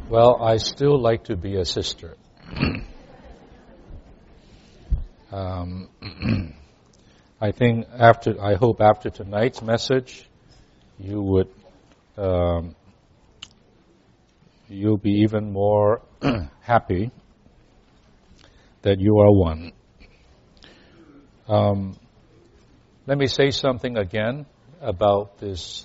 Well, I still like to be a sister. I hope after tonight's message, you'll be even more happy that you are one. Let me say something again about these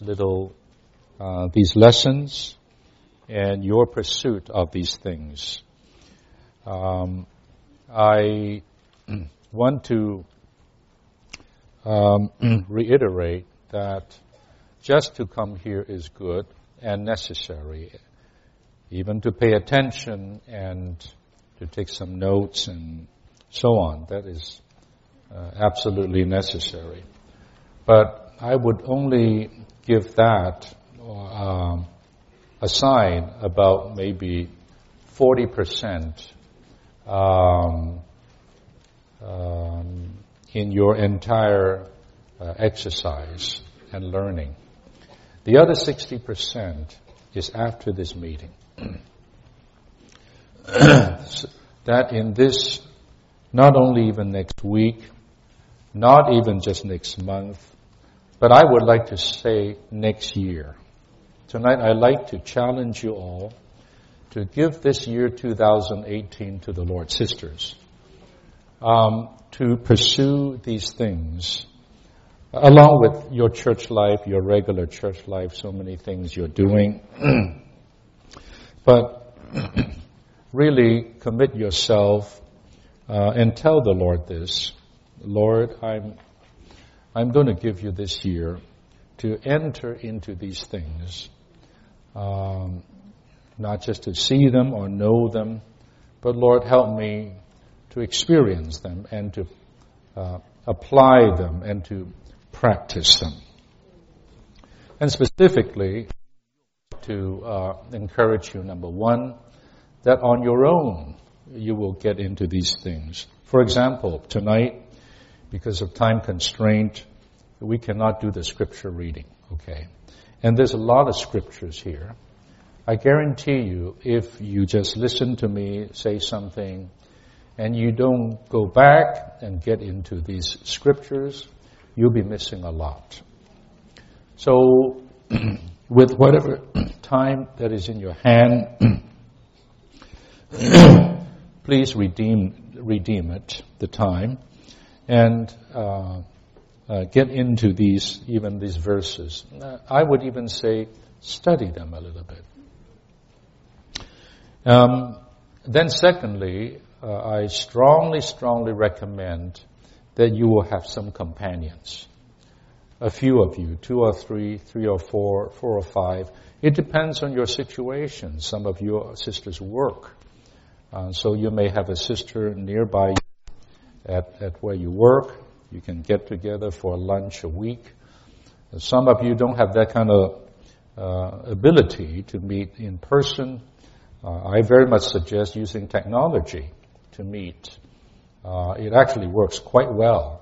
lessons and your pursuit of these things. I want to reiterate that just to come here is good and necessary. Even to pay attention and to take some notes and so on, that is absolutely necessary. But I would only give that aside about maybe 40% in your entire exercise and learning. The other 60% is after this meeting. That in this, not only even next week, not even just next month, but I would like to say next year. Tonight I'd like to challenge you all to give this year 2018 to the Lord, sisters, to pursue these things along with your church life, your regular church life, so many things you're doing. But really commit yourself and tell the Lord this. Lord, I'm going to give you this year to enter into these things, not just to see them or know them, but Lord, help me to experience them and to apply them and to practice them. And specifically, to encourage you, number one, that on your own you will get into these things. For example, tonight, because of time constraint, we cannot do the scripture reading, okay? And there's a lot of scriptures here. I guarantee you, if you just listen to me say something, and you don't go back and get into these scriptures, you'll be missing a lot. So, with whatever time that is in your hand, please redeem it, the time, and get into these verses. I would even say study them a little bit. Then secondly, I strongly recommend that you will have some companions. A few of you, 2 or 3, 3 or 4, 4 or 5. It depends on your situation. Some of your sisters work. So you may have a sister nearby at where you work. You can get together for lunch a week. Some of you don't have that kind of ability to meet in person. I very much suggest using technology to meet. It actually works quite well.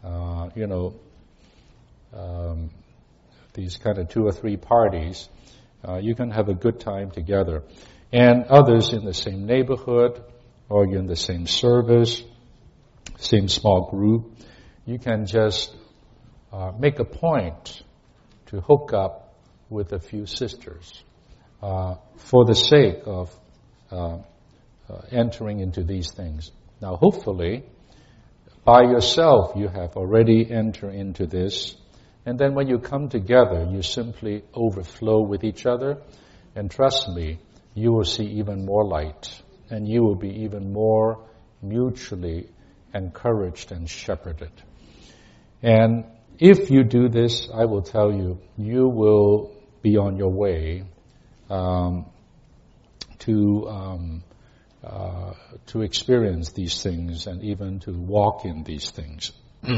These kind of 2 or 3 parties, you can have a good time together. And others in the same neighborhood, or you're in the same service, same small group, you can just make a point to hook up with a few sisters for the sake of entering into these things. Now, hopefully, by yourself, you have already entered into this. And then when you come together, you simply overflow with each other. And trust me, you will see even more light. And you will be even more mutually encouraged and shepherded. And if you do this, I will tell you, you will be on your way to experience these things and even to walk in these things.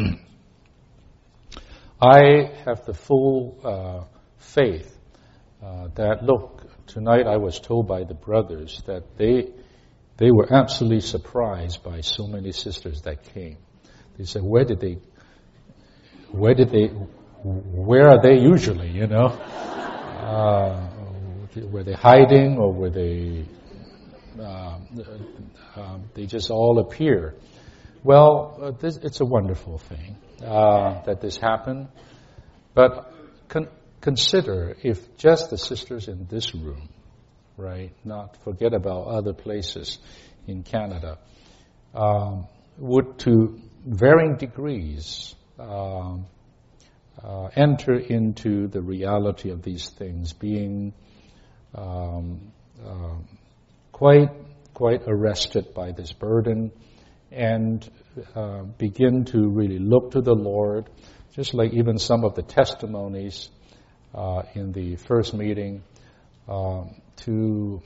I have the full faith that, look, tonight I was told by the brothers that they were absolutely surprised by so many sisters that came. They said, where are they usually, were they hiding, or were they just all appear? Well, it's a wonderful thing that this happened. But consider if just the sisters in this room, right, not forget about other places in Canada, would to varying degrees enter into the reality of these things, being quite arrested by this burden, and begin to really look to the Lord, just like even some of the testimonies in the first meeting, to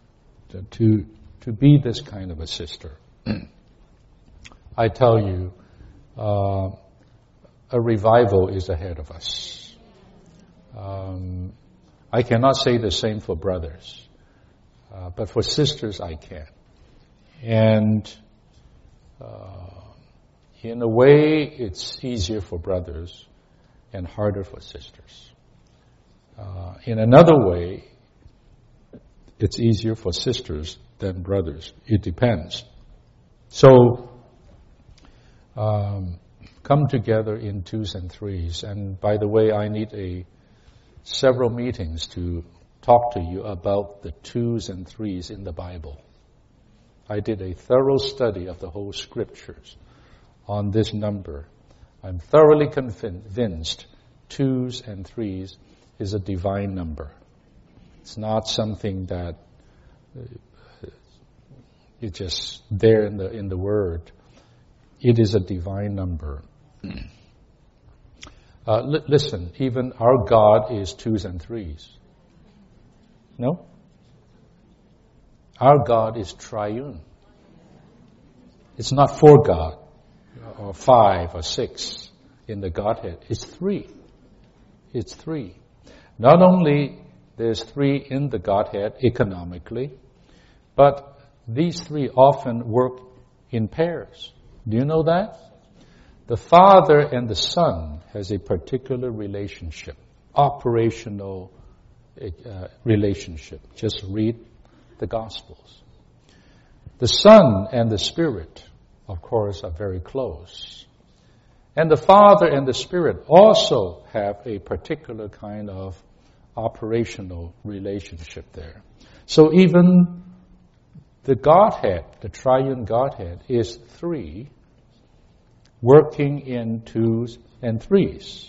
be this kind of a sister. I tell you, a revival is ahead of us. I cannot say the same for brothers, but for sisters I can. And in a way, it's easier for brothers and harder for sisters. In another way, it's easier for sisters than brothers. It depends. So, come together in twos and threes. And by the way, I need several meetings to talk to you about the twos and threes in the Bible. I did a thorough study of the whole scriptures on this number. I'm thoroughly convinced twos and threes is a divine number. It's not something that it's just there in the Word. It is a divine number. Listen, even our God is twos and threes. No? Our God is triune. It's not four God, or five, or six in the Godhead. It's three. It's three. Not only there's three in the Godhead economically, but these three often work in pairs. Do you know that? The Father and the Son has a particular relationship, operational relationship. Just read the Gospels. The Son and the Spirit, of course, are very close. And the Father and the Spirit also have a particular kind of operational relationship there. So even the Godhead, the triune Godhead, is three, working in twos and threes.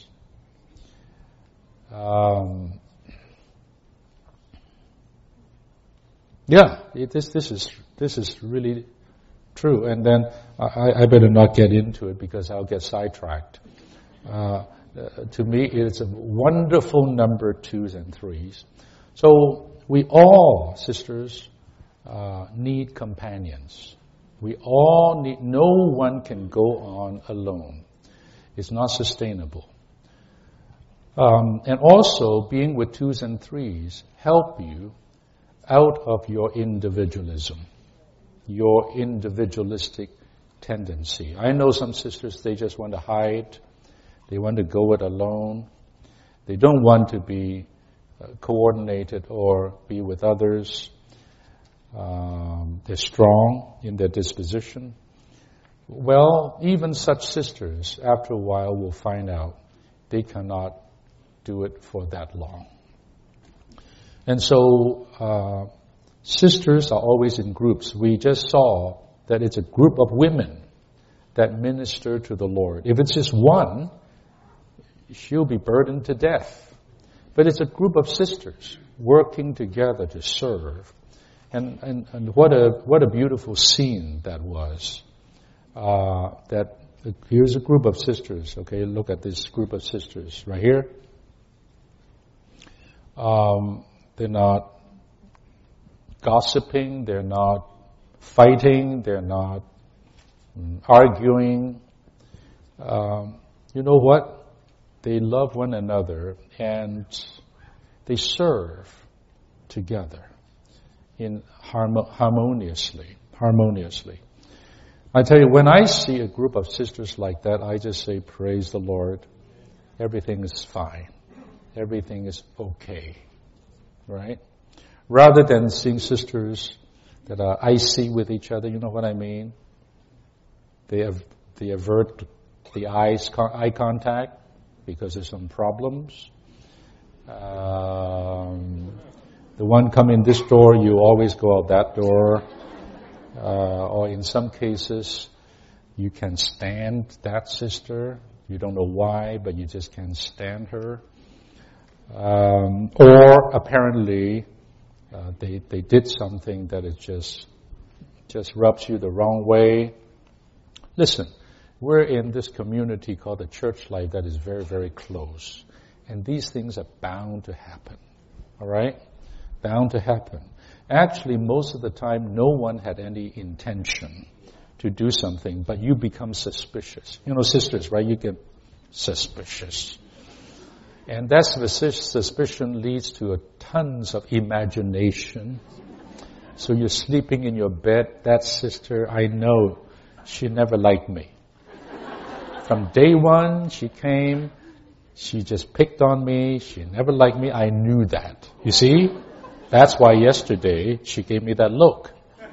This is really true. And then I better not get into it because I'll get sidetracked. To me, it's a wonderful number, twos and threes. So we all, sisters, need companions. We all need, no one can go on alone. It's not sustainable. And also, being with twos and threes help you out of your individualism, your individualistic tendency. I know some sisters, they just want to hide. They want to go it alone. They don't want to be coordinated or be with others. They're strong in their disposition. Well, even such sisters, after a while, will find out they cannot do it for that long. And so, sisters are always in groups. We just saw that it's a group of women that minister to the Lord. If it's just one, she'll be burdened to death. But it's a group of sisters working together to serve. And what a beautiful scene that was. Here's a group of sisters. Okay, look at this group of sisters right here. They're not gossiping. They're not fighting. They're not arguing. You know what? They love one another and they serve together in harmoniously. I tell you, when I see a group of sisters like that, I just say, praise the Lord. Everything is fine. Everything is okay. Right? Rather than seeing sisters that are icy with each other, you know what I mean? They avert the eye contact because there's some problems. The one come in this door, you always go out that door. Or in some cases, you can stand that sister. You don't know why, but you just can't stand her. Or apparently, they did something that it just rubs you the wrong way. Listen, we're in this community called the church life that is very, very close. And these things are bound to happen. All right? Bound to happen. Actually, most of the time, no one had any intention to do something, but you become suspicious. You know, sisters, right? You get suspicious. And that suspicion leads to tons of imagination. So you're sleeping in your bed, that sister, I know, she never liked me. From day one, she came, she just picked on me, she never liked me, I knew that. You see? That's why yesterday she gave me that look.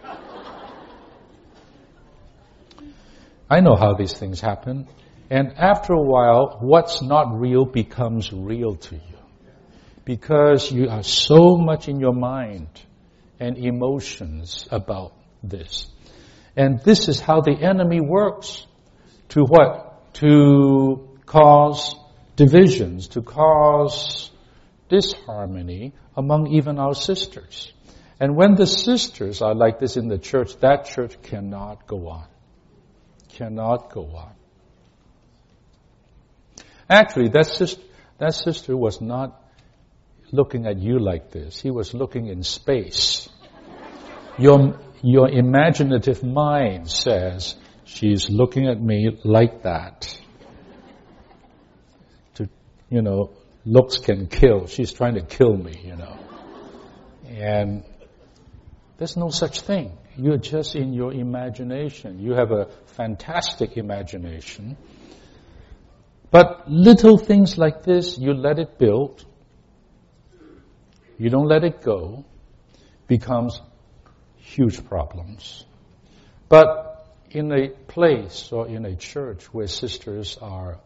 I know how these things happen. And after a while, what's not real becomes real to you. Because you are so much in your mind and emotions about this. And this is how the enemy works. To what? To cause divisions, to cause disharmony among even our sisters. And when the sisters are like this in the church, that church cannot go on. Cannot go on. Actually, that sister was not looking at you like this. He was looking in space. Your imaginative mind says, she's looking at me like that. Looks can kill. She's trying to kill me, And there's no such thing. You're just in your imagination. You have a fantastic imagination. But little things like this, you let it build. You don't let it go. Becomes huge problems. But in a place or in a church where sisters are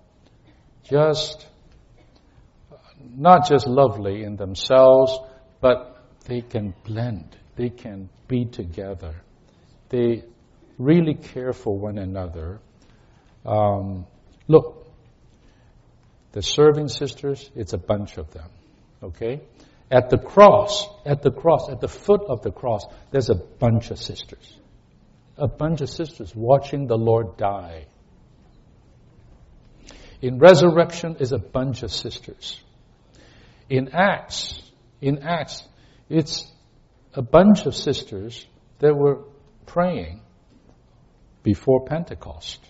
not just lovely in themselves, but they can blend. They can be together. They really care for one another. Look, the serving sisters, it's a bunch of them. Okay? At the foot of the cross, there's a bunch of sisters. A bunch of sisters watching the Lord die. In resurrection is a bunch of sisters. In Acts, it's a bunch of sisters that were praying before Pentecost.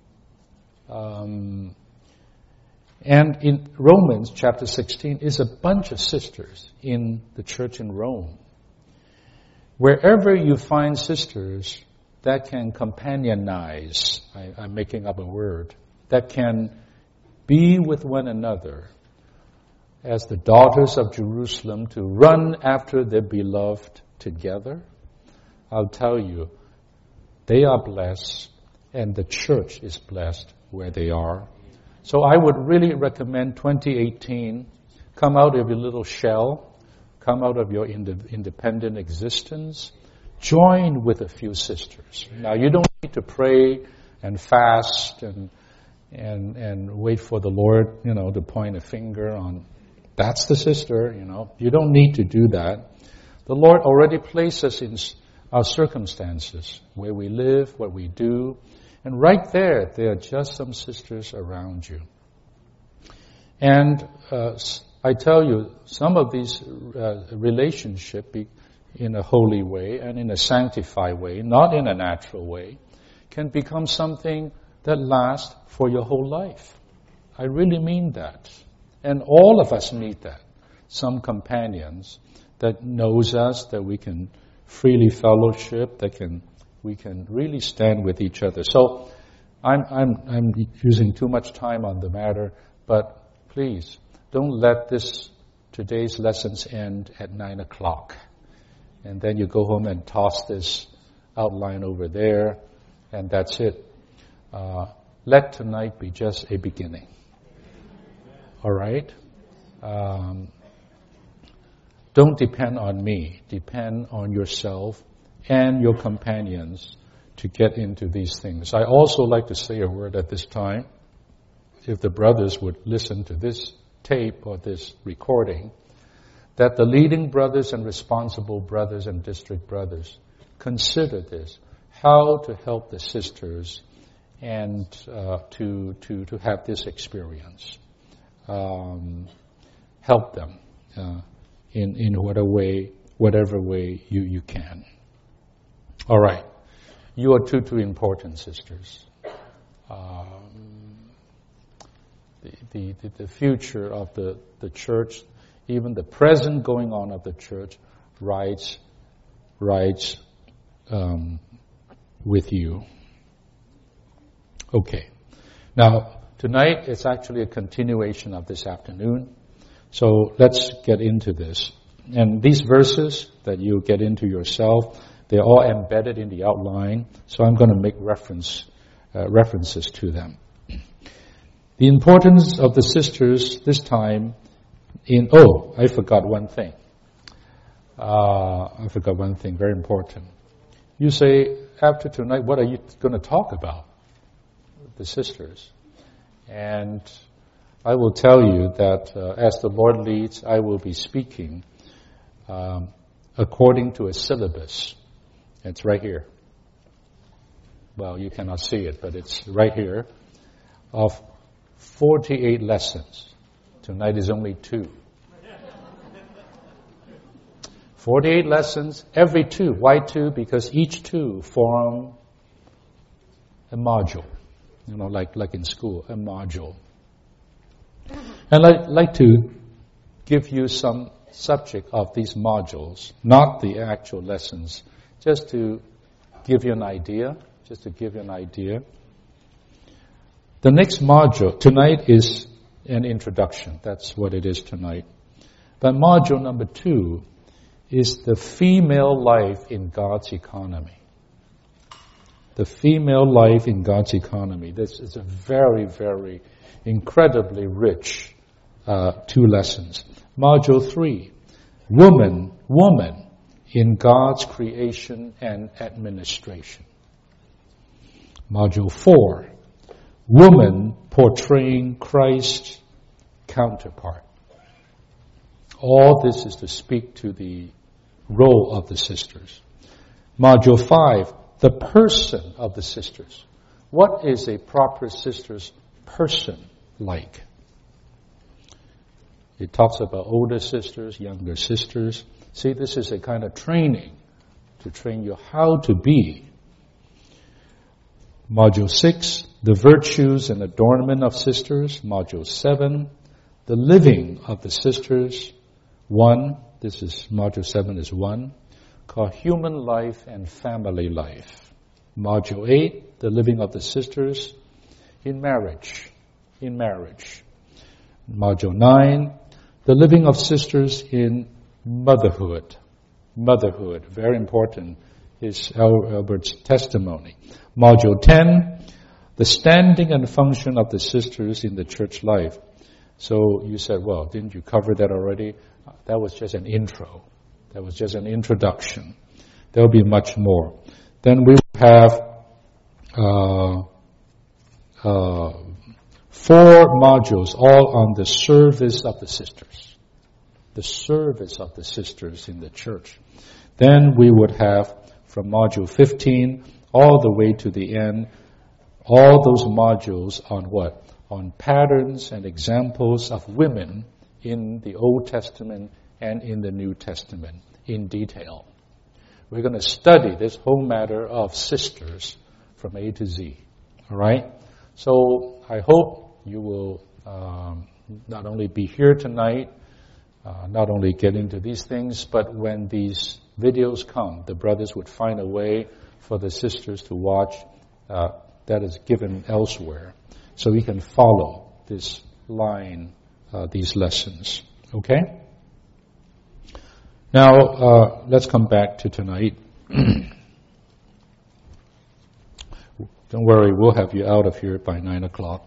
And in Romans chapter 16 is a bunch of sisters in the church in Rome. Wherever you find sisters that can companionize, I'm making up a word, that can be with one another as the daughters of Jerusalem to run after their beloved together, I'll tell you, they are blessed and the church is blessed where they are. So I would really recommend 2018, come out of your little shell, come out of your independent existence, join with a few sisters. Now you don't need to pray and fast and wait for the Lord, to point a finger on, that's the sister, You don't need to do that. The Lord already placed us in our circumstances, where we live, what we do. And right there are just some sisters around you. And I tell you, some of these relationships in a holy way and in a sanctified way, not in a natural way, can become something that lasts for your whole life. I really mean that. And all of us need that. Some companions that knows us, that we can freely fellowship, we can really stand with each other. So I'm using too much time on the matter, but please don't let today's lessons end at 9:00. and then you go home and toss this outline over there, and that's it. Let tonight be just a beginning. All right? Don't depend on me. Depend on yourself and your companions to get into these things. I also like to say a word at this time. If the brothers would listen to this tape or this recording, that the leading brothers and responsible brothers and district brothers consider this, how to help the sisters and to have this experience. Help them in whatever way you can. All right. You are too important, sisters. The future of the church, even the present going on of the church, rides with you. Okay. Now, tonight is actually a continuation of this afternoon. So let's get into this. And these verses that you get into yourself, they're all embedded in the outline. So I'm going to make references to them. The importance of the sisters this time I forgot one thing. Very important. You say, after tonight, what are you going to talk about? The sisters. And I will tell you that as the Lord leads, I will be speaking according to a syllabus. It's right here. Well, you cannot see it, but it's right here. Of 48 lessons. Tonight is only 2. 48 lessons, every 2. Why 2? Because each 2 form a module. Like in school, a module. And I'd like to give you some subject of these modules, not the actual lessons, just to give you an idea. The next module tonight is an introduction. That's what it is tonight. But module number 2 is the female life in God's economy. The female life in God's economy. This is a very, very incredibly rich 2 lessons. Module 3, woman in God's creation and administration. Module 4, woman portraying Christ's counterpart. All this is to speak to the role of the sisters. Module 5, the person of the sisters. What is a proper sister's person like? It talks about older sisters, younger sisters. See, this is a kind of training to train you how to be. Module 6, the virtues and adornment of sisters. Module 7, the living of the sisters. 1, this is module 7 is 1, called human life and family life. Module 8, the living of the sisters in marriage. Module 9, the living of sisters in motherhood. Motherhood, very important, is Albert's testimony. Module 10, the standing and function of the sisters in the church life. So you said, well, didn't you cover that already? That was just an intro. That was just an introduction. There will be much more. Then we have 4 modules all on the service of the sisters. The service of the sisters in the church. Then we would have from module 15 all the way to the end, all those modules on what? On patterns and examples of women in the Old Testament and in the New Testament in detail. We're going to study this whole matter of sisters from A to Z. All right? So I hope you will not only be here tonight, not only get into these things, but when these videos come, the brothers would find a way for the sisters to watch that is given elsewhere, so we can follow this line, these lessons. Okay? Now, let's come back to tonight. Don't worry, we'll have you out of here by 9 o'clock.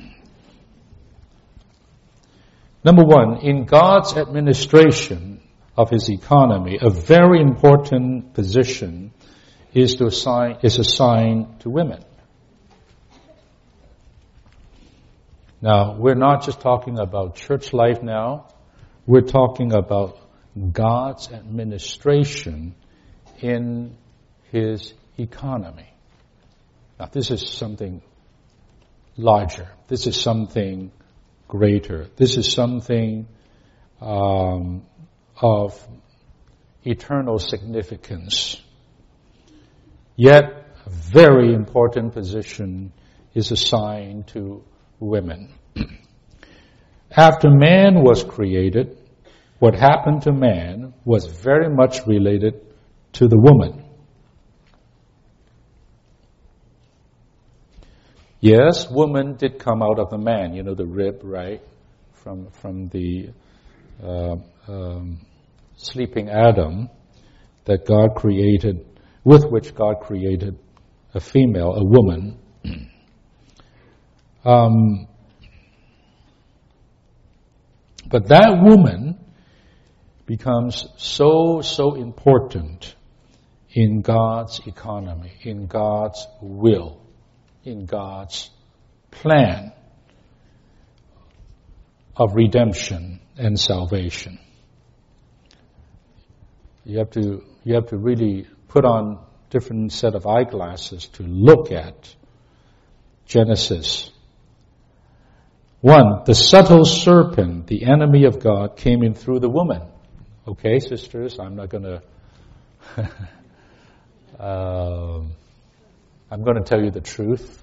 Number one, in God's administration of His economy, a very important position is assigned to women. Now, we're not just talking about church life now. We're talking about God's administration in His economy. Now, this is something larger. This is something greater. This is something of eternal significance. Yet, a very important position is assigned to women. After man was created, what happened to man was very much related to the woman. Yes, woman did come out of the man, the rib, right? From the sleeping Adam that God created, with which God created a female, a woman. But that woman becomes so important in God's economy, in God's will, in God's plan of redemption and salvation. You have to really put on different set of eyeglasses to look at Genesis. 1, the subtle serpent, the enemy of God, came in through the woman. Okay, sisters, I'm not going to I'm going to tell you the truth.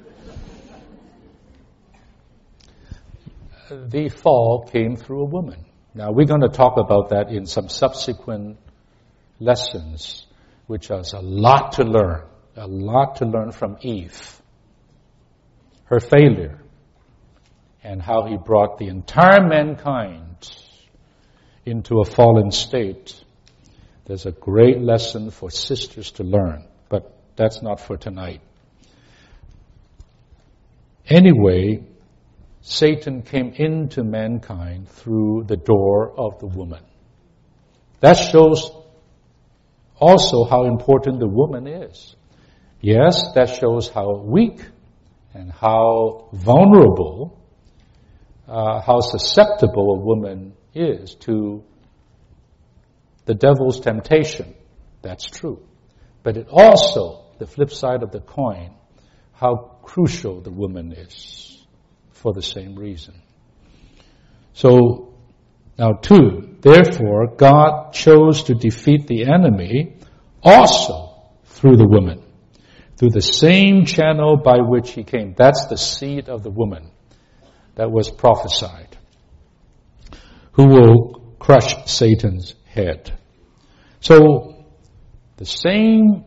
The fall came through a woman. Now, we're going to talk about that in some subsequent lessons, which has a lot to learn from Eve, her failure, and how He brought the entire mankind into a fallen state. There's a great lesson for sisters to learn, but that's not for tonight. Anyway, Satan came into mankind through the door of the woman. That shows also how important the woman is. Yes, that shows how weak and how vulnerable, how susceptible a woman is to the devil's temptation. That's true. But it also, the flip side of the coin, how crucial the woman is for the same reason. So, now 2, therefore God chose to defeat the enemy also through the woman, through the same channel by which he came. That's the seed of the woman that was prophesied, who will crush Satan's head. So, the same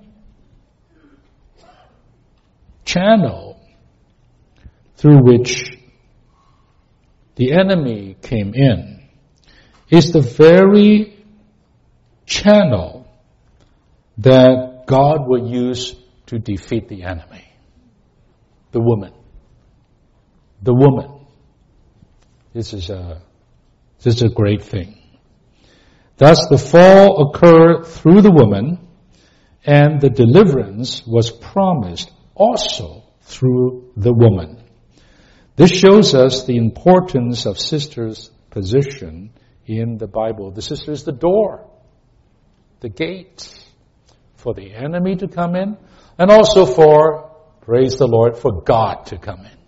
channel through which the enemy came in is the very channel that God will use to defeat the enemy. The woman. The woman. This is a great thing. Thus the fall occurred through the woman, and the deliverance was promised also through the woman. This shows us the importance of sister's position in the Bible. The sister is the door, the gate for the enemy to come in, and also for, praise the Lord, for God to come in.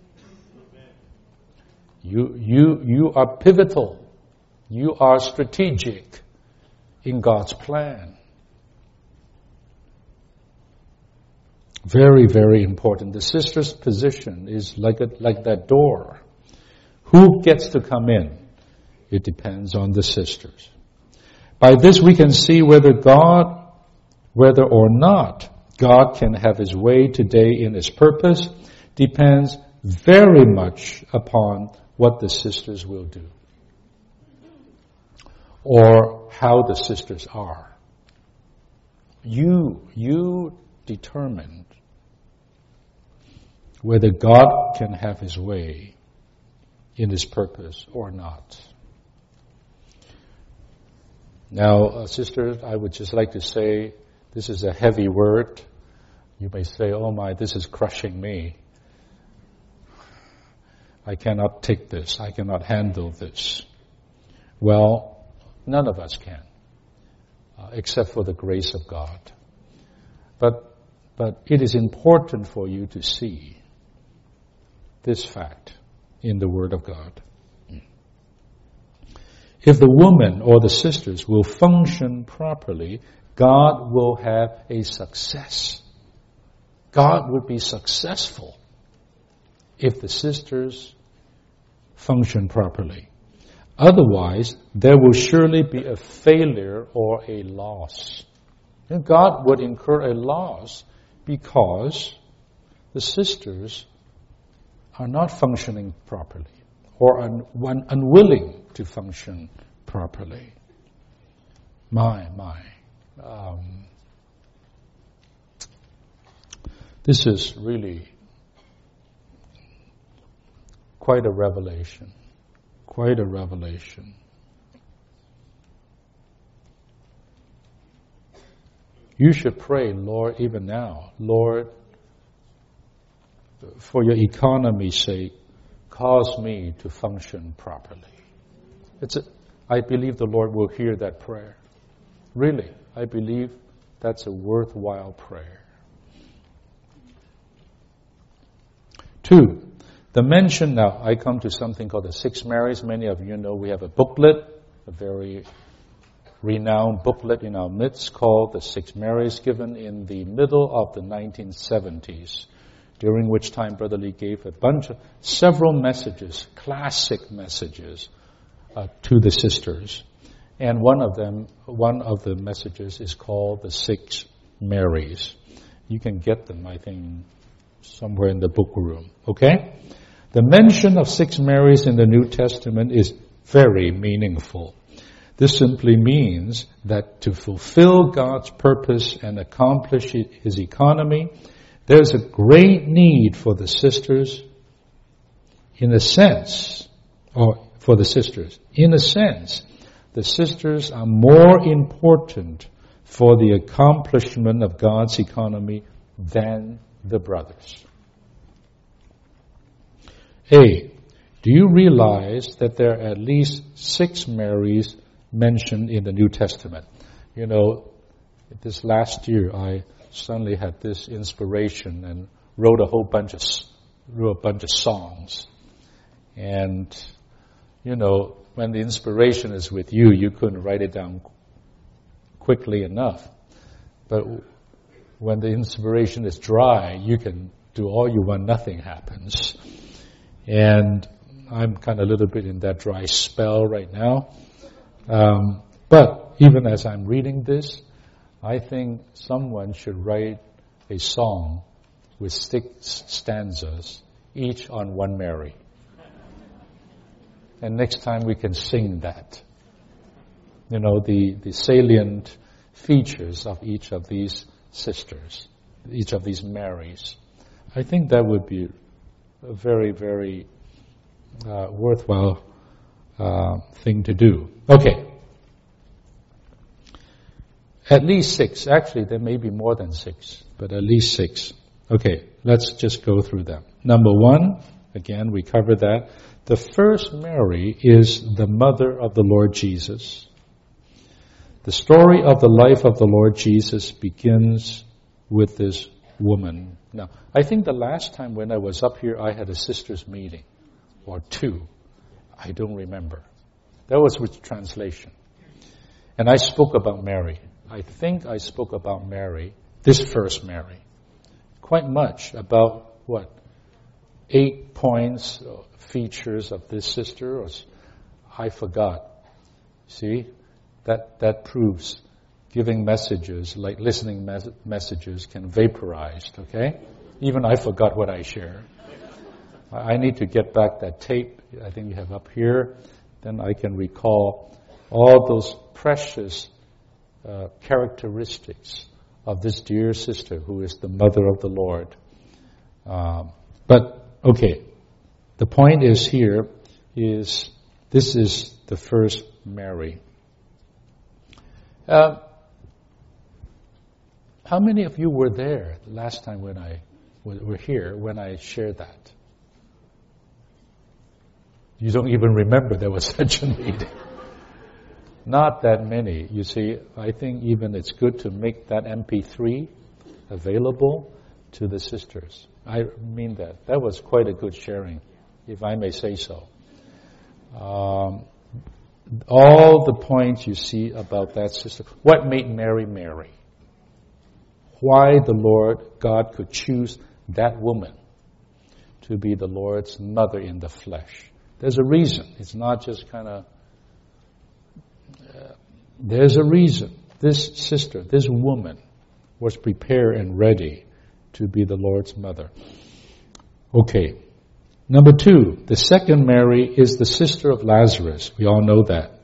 You are pivotal. You are strategic in God's plan. Very, very important. The sister's position is like that door. Who gets to come in? It depends on the sisters. By this we can see whether or not God can have His way today in His purpose depends very much upon what the sisters will do. or how the sisters are. You determined whether God can have His way in His purpose or not. Now, sisters, I would just like to say, this is a heavy word. You may say, oh my, this is crushing me. I cannot take this. I cannot handle this. Well, none of us can, except for the grace of God. But it is important for you to see this fact in the Word of God. If the woman or the sisters will function properly, God will have a success. God would be successful if the sisters function properly. Otherwise, there will surely be a failure or a loss. And God would incur a loss because the sisters are not functioning properly or unwilling to function properly. This is really quite a revelation. Quite a revelation. You should pray, Lord, even now, Lord, for your economy's sake, cause me to function properly. I believe the Lord will hear that prayer. Really, I believe that's a worthwhile prayer. 2, the mention, now I come to something called the Six Marys. Many of you know we have a booklet, a very renowned booklet in our midst called the Six Marys, given in the middle of the 1970s, during which time Brother Lee gave several messages, classic messages, to the sisters. And one of the messages is called the Six Marys. You can get them, I think, somewhere in the book room. Okay? The mention of Six Marys in the New Testament is very meaningful. This simply means that to fulfill God's purpose and accomplish His economy, there's a great need for the sisters in a sense, the sisters are more important for the accomplishment of God's economy than the brothers. A, do you realize that there are at least 6 Marys mentioned in the New Testament? You know, this last year I suddenly had this inspiration and wrote a bunch of songs. And, you know, when the inspiration is with you, you couldn't write it down quickly enough. But when the inspiration is dry, you can do all you want, nothing happens. And I'm kind of a little bit in that dry spell right now. But even as I'm reading this, I think someone should write a song with 6 stanzas, each on one Mary. And next time we can sing that. You know, the salient features of each of these sisters, each of these Marys. I think that would be a very, very worthwhile thing to do. Okay. At least 6. Actually, there may be more than 6, but at least 6. Okay, let's just go through them. Number 1, again, we covered that. The first Mary is the mother of the Lord Jesus. The story of the life of the Lord Jesus begins with this woman. Now, I think the last time when I was up here, I had a sisters' meeting, or 2. I don't remember. That was with translation. And I spoke about Mary. I think I spoke about Mary, this first Mary, quite much about 8 points, features of this sister. I forgot. See, that proves giving messages, like listening messages, can vaporize. Okay, even I forgot what I shared. I need to get back that tape. I think you have up here. Then I can recall all those precious characteristics of this dear sister who is the mother of the Lord. But, okay, the point is here is this is the first Mary. How many of you were there last time when I were here when I shared that? You don't even remember there was such a meeting. Not that many. You see, I think even it's good to make that MP3 available to the sisters. I mean that. That was quite a good sharing, if I may say so. All the points you see about that sister. What made Mary Mary? Why the Lord God could choose that woman to be the Lord's mother in the flesh. There's a reason. It's not just kind of... there's a reason. This sister, this woman, was prepared and ready to be the Lord's mother. Okay. Number 2, the second Mary is the sister of Lazarus. We all know that.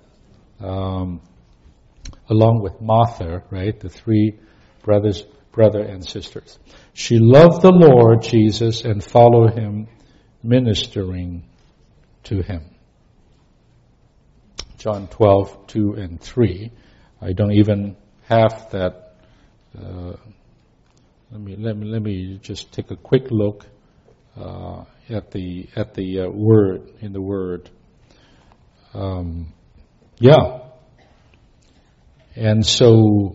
Along with Martha, right? The 3 brother and sisters. She loved the Lord Jesus and followed him, ministering to him. John 12, 2 and 3. I don't even have that. Let me just take a quick look at the word in the word. And so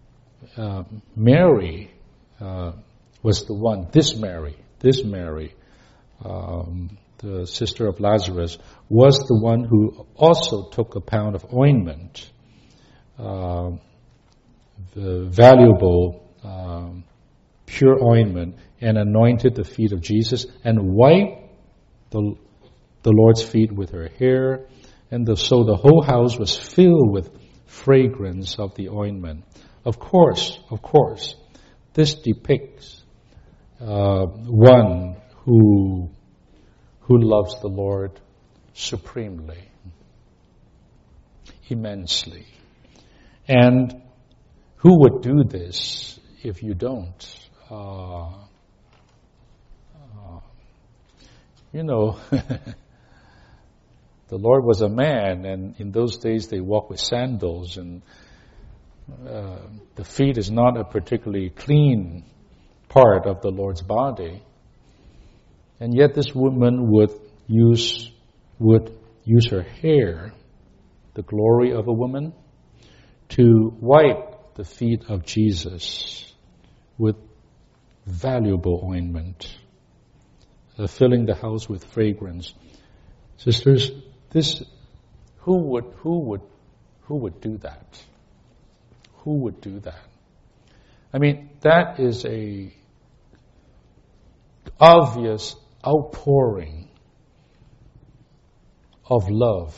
Mary was the one. This Mary, the sister of Lazarus, was the one who also took a pound of ointment, the valuable, pure ointment, and anointed the feet of Jesus and wiped the Lord's feet with her hair. And so the whole house was filled with fragrance of the ointment. Of course, this depicts one who loves the Lord supremely, immensely. And who would do this if you don't? The Lord was a man, and in those days they walked with sandals, and the feet is not a particularly clean part of the Lord's body. And yet this woman would use her hair, the glory of a woman, to wipe the feet of Jesus with valuable ointment, filling the house with fragrance. Sisters, who would do that? Who would do that? I mean, that is a obvious outpouring of love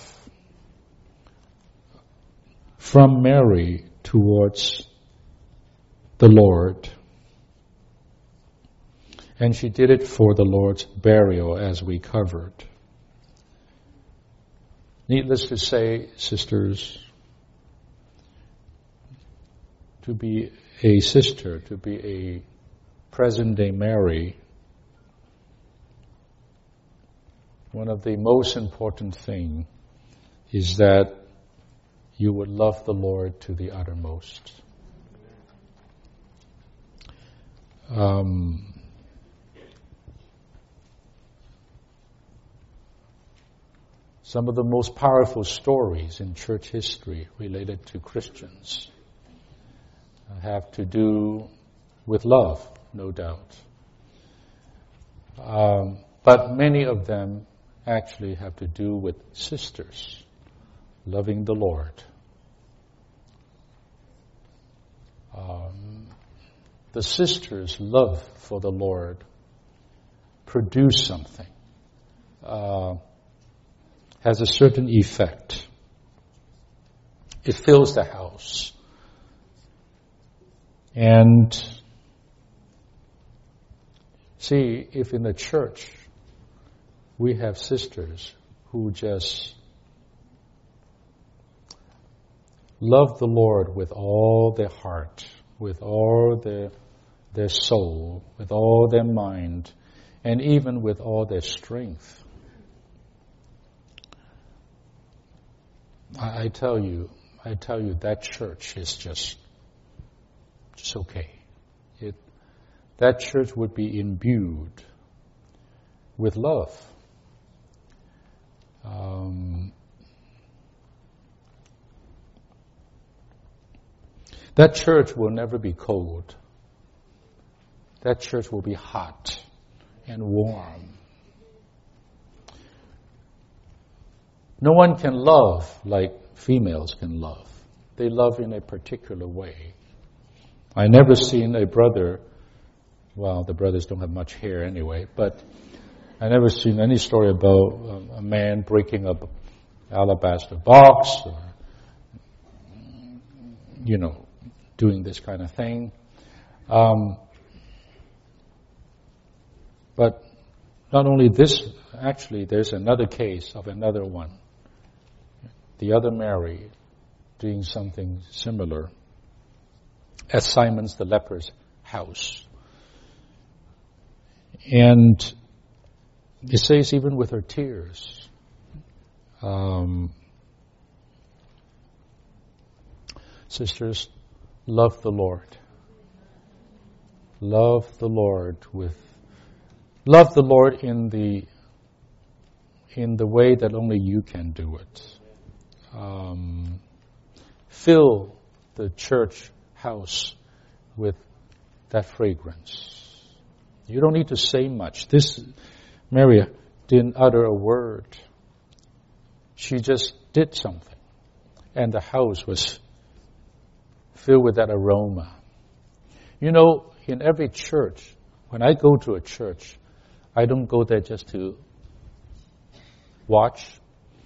from Mary towards the Lord. And she did it for the Lord's burial, as we covered. Needless to say, sisters, to be a sister, to be a present-day Mary, one of the most important things is that you would love the Lord to the uttermost. Some of the most powerful stories in church history related to Christians have to do with love, no doubt. But many of them actually have to do with sisters loving the Lord. The sisters' love for the Lord produce something, has a certain effect. It fills the house. And see, if in the church we have sisters who just love the Lord with all their heart, with all their soul, with all their mind, and even with all their strength. I tell you, that church is just okay. That church would be imbued with love. That church will never be cold. That church will be hot and warm. No one can love like females can love. They love in a particular way. I never seen a brother, well, the brothers don't have much hair anyway, but I never seen any story about a man breaking up alabaster box or, doing this kind of thing. But not only this, actually there's another case of another one. The other Mary doing something similar at Simon's the leper's house. And it says even with her tears, sisters, love the Lord. Love the Lord in the way that only you can do it. Fill the church house with that fragrance. You don't need to say much. Mary didn't utter a word. She just did something. And the house was filled with that aroma. In every church, when I go to a church, I don't go there just to watch.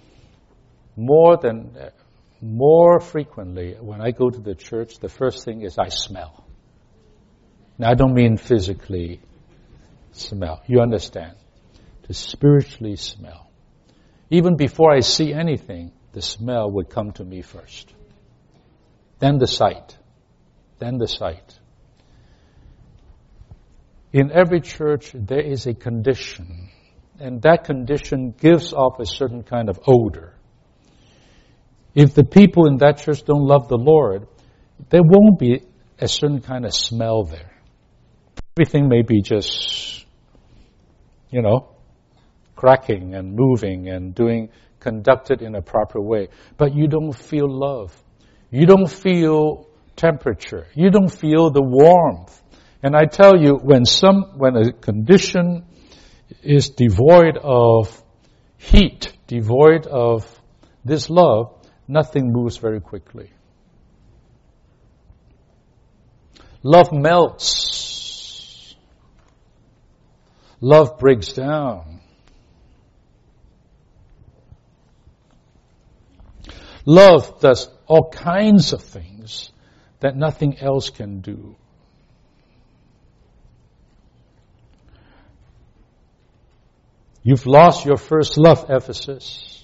More frequently, when I go to the church, the first thing is I smell. Now, I don't mean physically smell. You understand? To spiritually smell. Even before I see anything, the smell would come to me first. Then the sight. In every church, there is a condition, and that condition gives off a certain kind of odor. If the people in that church don't love the Lord, there won't be a certain kind of smell there. Everything may be just, cracking and moving and conducted in a proper way. But you don't feel love. You don't feel temperature. You don't feel the warmth. And I tell you, when a condition is devoid of heat, devoid of this love, nothing moves very quickly. Love melts. Love breaks down. Love does all kinds of things that nothing else can do. You've lost your first love, Ephesus.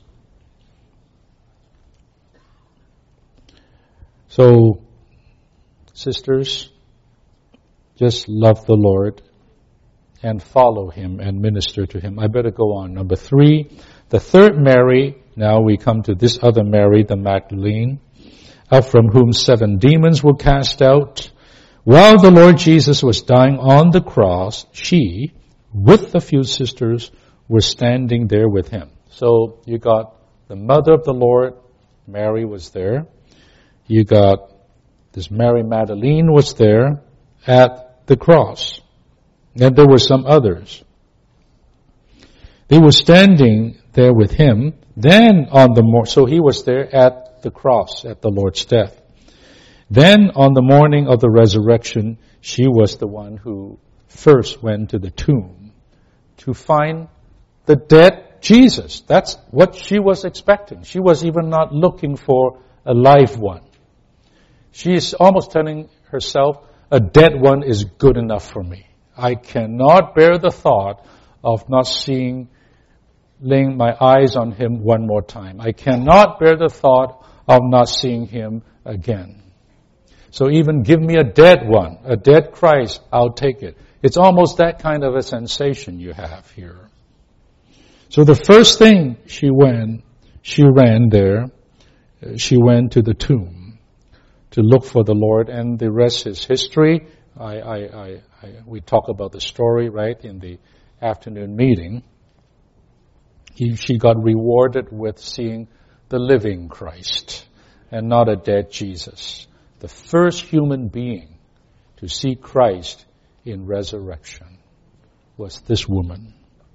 So, sisters, just love the Lord and follow Him and minister to Him. I better go on. Number 3, the third Mary. Now we come to this other Mary, the Magdalene, from whom 7 demons were cast out. While the Lord Jesus was dying on the cross, she, with a few sisters, were standing there with Him. So you got the mother of the Lord, Mary was there. You got this Mary Magdalene was there at the cross. And there were some others. They were standing there with Him. Then so He was there at the cross, at the Lord's death. Then on the morning of the resurrection, she was the one who first went to the tomb to find the dead Jesus. That's what she was expecting. She was even not looking for a live one. She's almost telling herself, a dead one is good enough for me. I cannot bear the thought of not laying my eyes on Him one more time. I cannot bear the thought of not seeing him again. So even give me a dead one, a dead Christ, I'll take it. It's almost that kind of a sensation you have here. So the first thing she ran there, she went to the tomb to look for the Lord, and the rest is history. We talk about the story, right, in the afternoon meeting. She got rewarded with seeing the living Christ and not a dead Jesus. The first human being to see Christ in resurrection was this woman.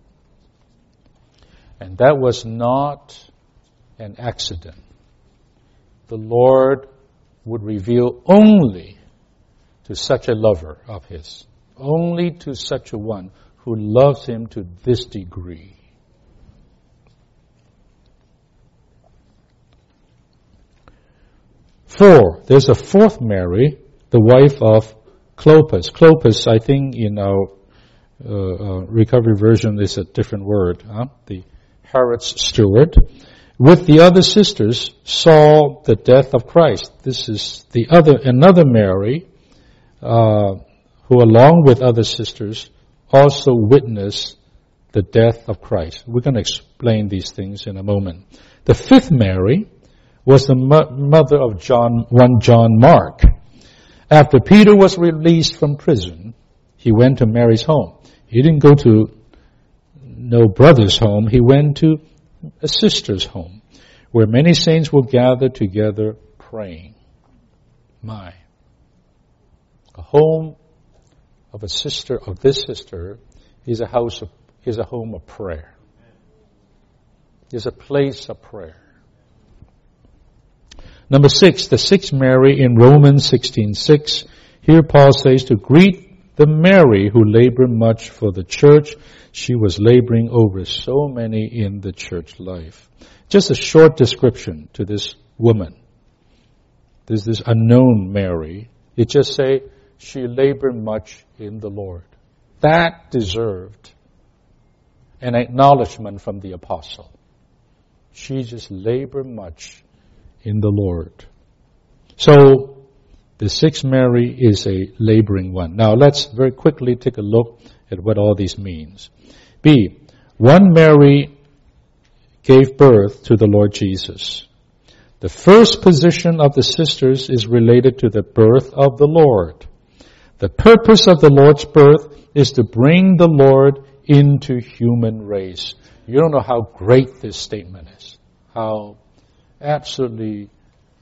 And that was not an accident. The Lord would reveal only to such a lover of His, only to such a one who loves Him to this degree. Four, there's a fourth Mary, the wife of Clopas. Clopas, I think in our recovery version is a different word. The Herod's steward. With the other sisters, saw the death of Christ. This is another Mary, who along with other sisters also witnessed the death of Christ. We're going to explain these things in a moment. The fifth Mary was the mother of one John Mark. After Peter was released from prison, he went to Mary's home. He didn't go to no brother's home. He went to a sister's home, where many saints will gather together praying. A home of a sister, of this sister, is a home of prayer. Is a place of prayer. Number 6, the sixth Mary in Romans 16:6. Here Paul says to greet the Mary who labored much for the church. She was laboring over so many in the church life. Just a short description to this woman. There's this unknown Mary. It just say she labored much in the Lord. That deserved an acknowledgement from the apostle. She just labored much in the Lord. So, the sixth Mary is a laboring one. Now, let's very quickly take a look at what all this means. B, one Mary gave birth to the Lord Jesus. The first position of the sisters is related to the birth of the Lord. The purpose of the Lord's birth is to bring the Lord into human race. You don't know how great this statement is. How absolutely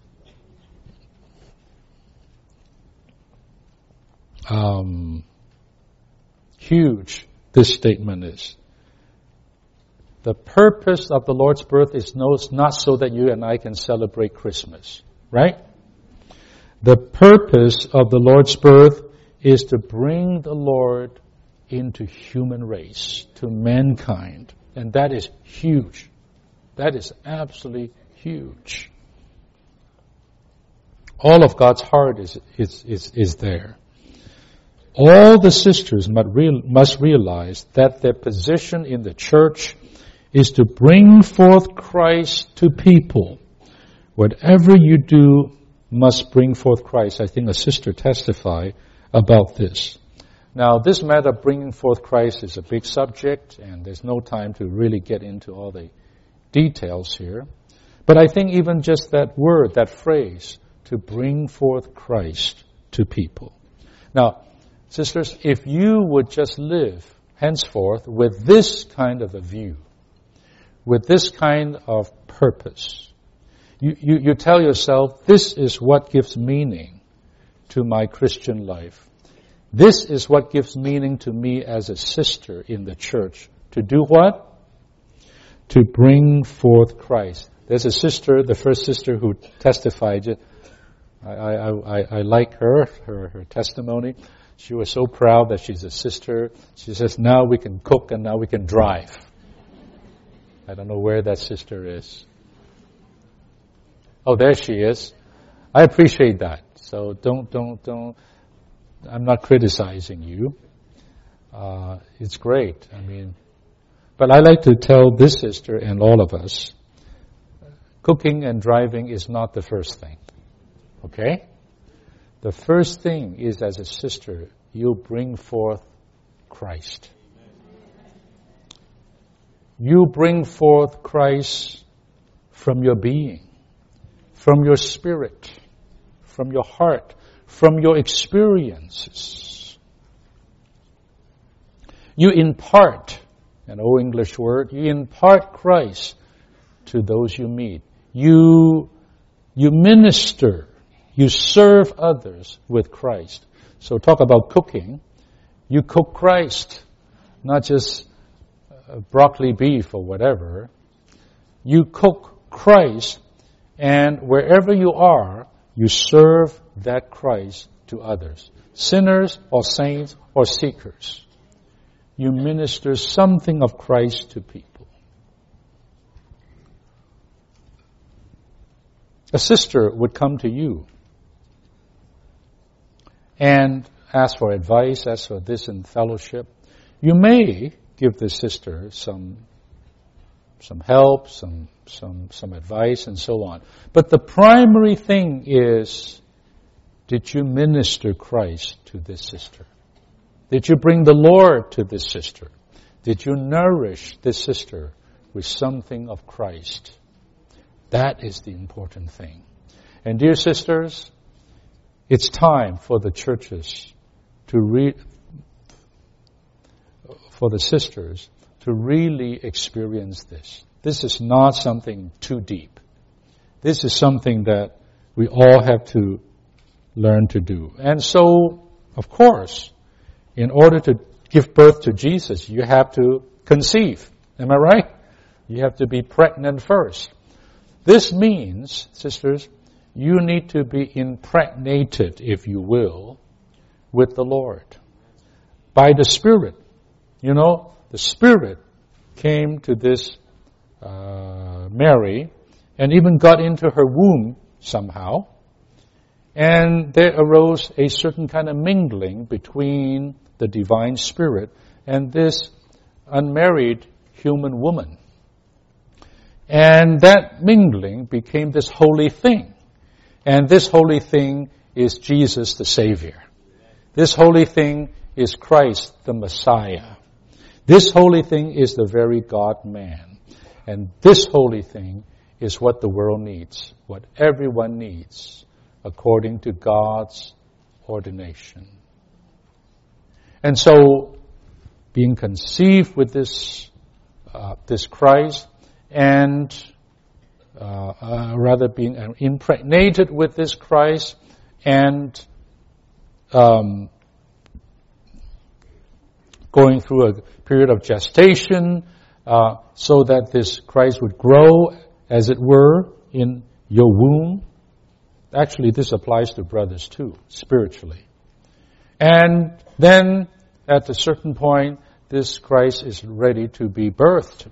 huge this statement is. The purpose of the Lord's birth is not so that you and I can celebrate Christmas, right? The purpose of the Lord's birth is to bring the Lord into human race, to mankind. And that is huge. That is absolutely huge. All of God's heart is there. All the sisters must realize that their position in the church is to bring forth Christ to people. Whatever you do must bring forth Christ. I think a sister testified about this. Now, this matter of bringing forth Christ is a big subject, and there's no time to really get into all the details here. But I think even just that word, that phrase, to bring forth Christ to people. Now, sisters, if you would just live henceforth with this kind of a view, with this kind of purpose, you tell yourself, this is what gives meaning to my Christian life. This is what gives meaning to me as a sister in the church. To do what? To bring forth Christ. There's a sister, the first sister who testified. I like her testimony. She was so proud that she's a sister. She says, now we can cook and now we can drive. I don't know where that sister is. Oh, there she is. I appreciate that. So don't. I'm not criticizing you. It's great. But I like to tell this sister and all of us, cooking and driving is not the first thing. Okay? The first thing is, as a sister, you bring forth Christ. You bring forth Christ from your being, from your spirit, from your heart, from your experiences. You impart, an old English word, you impart Christ to those you meet. You minister, you serve others with Christ. So talk about cooking. You cook Christ, not just broccoli beef or whatever. You cook Christ, and wherever you are, you serve that Christ to others. Sinners or saints or seekers. You minister something of Christ to people. A sister would come to you and ask for advice, ask for this in fellowship. You may give the sister some help, some advice, and so on. But the primary thing is, did you minister Christ to this sister? Did you bring the Lord to this sister? Did you nourish this sister with something of Christ? That is the important thing. And dear sisters, it's time for the churches for the sisters to really experience this. This is not something too deep. This is something that we all have to learn to do. And so, of course, in order to give birth to Jesus, you have to conceive. Am I right? You have to be pregnant first. This means, sisters, you need to be impregnated, if you will, with the Lord. By the Spirit. You know, the Spirit came to this Mary and even got into her womb somehow. And there arose a certain kind of mingling between the divine Spirit and this unmarried human woman. And that mingling became this holy thing. And this holy thing is Jesus the Savior. This holy thing is Christ the Messiah. This holy thing is the very God-man. And this holy thing is what the world needs, what everyone needs, according to God's ordination. And so, being conceived with this Christ, and rather being impregnated with this Christ, and going through a period of gestation, so that this Christ would grow, as it were, in your womb. Actually, this applies to brothers too, spiritually. And then, at a certain point, this Christ is ready to be birthed,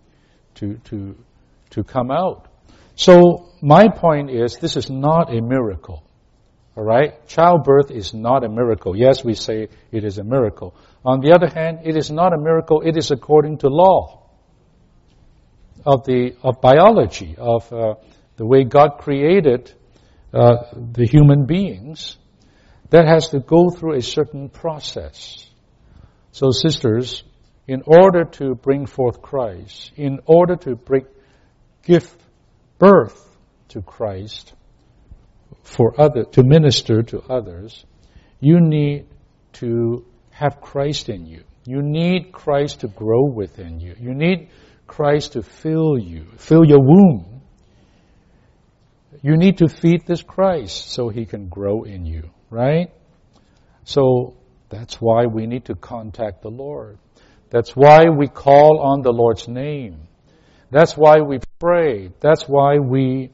to come out. So, my point is, this is not a miracle. Alright? Childbirth is not a miracle. Yes, we say it is a miracle. On the other hand, it is not a miracle. It is according to law of biology, of the way God created the human beings. That has to go through a certain process. So, sisters, in order to bring forth Christ, in order to give birth to Christ, to minister to others, you need to have Christ in you. You need Christ to grow within you. You need Christ to fill you, fill your womb. You need to feed this Christ so He can grow in you, right? So that's why we need to contact the Lord. That's why we call on the Lord's name. That's why we pray. That's why we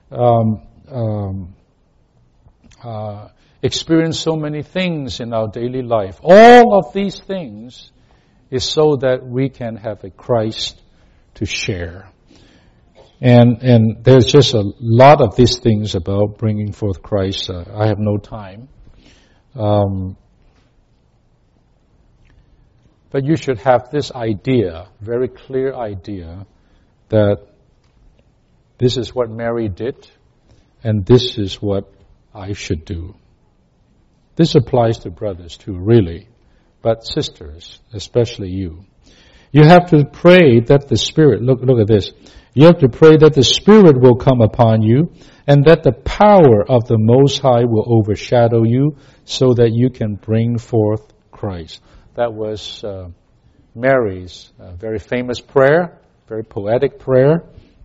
experience so many things in our daily life. All of these things is so that we can have a Christ to share. And there's just a lot of these things about bringing forth Christ. I have no time. But you should have this idea, very clear idea, that This is what Mary did, and this is what I should do. This applies to brothers too, really, but sisters, especially you. You have to pray that the Spirit, look at this. You have to pray that the Spirit will come upon you and that the power of the Most High will overshadow you so that you can bring forth Christ. That was Mary's very famous prayer, very poetic prayer.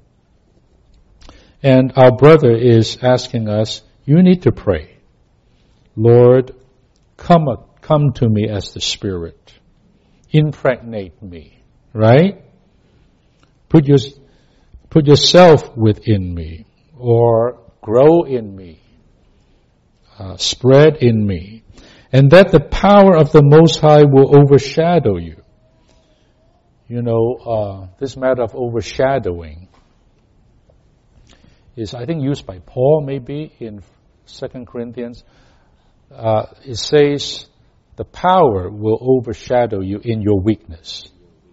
And our brother is asking us, you need to pray. Lord, come to me as the Spirit. Impregnate me, right? Put yourself within me, or grow in me, spread in me, and that the power of the Most High will overshadow you. You know, this matter of overshadowing is, I think, used by Paul maybe in 2 Corinthians. It says, the power will overshadow you in your weakness.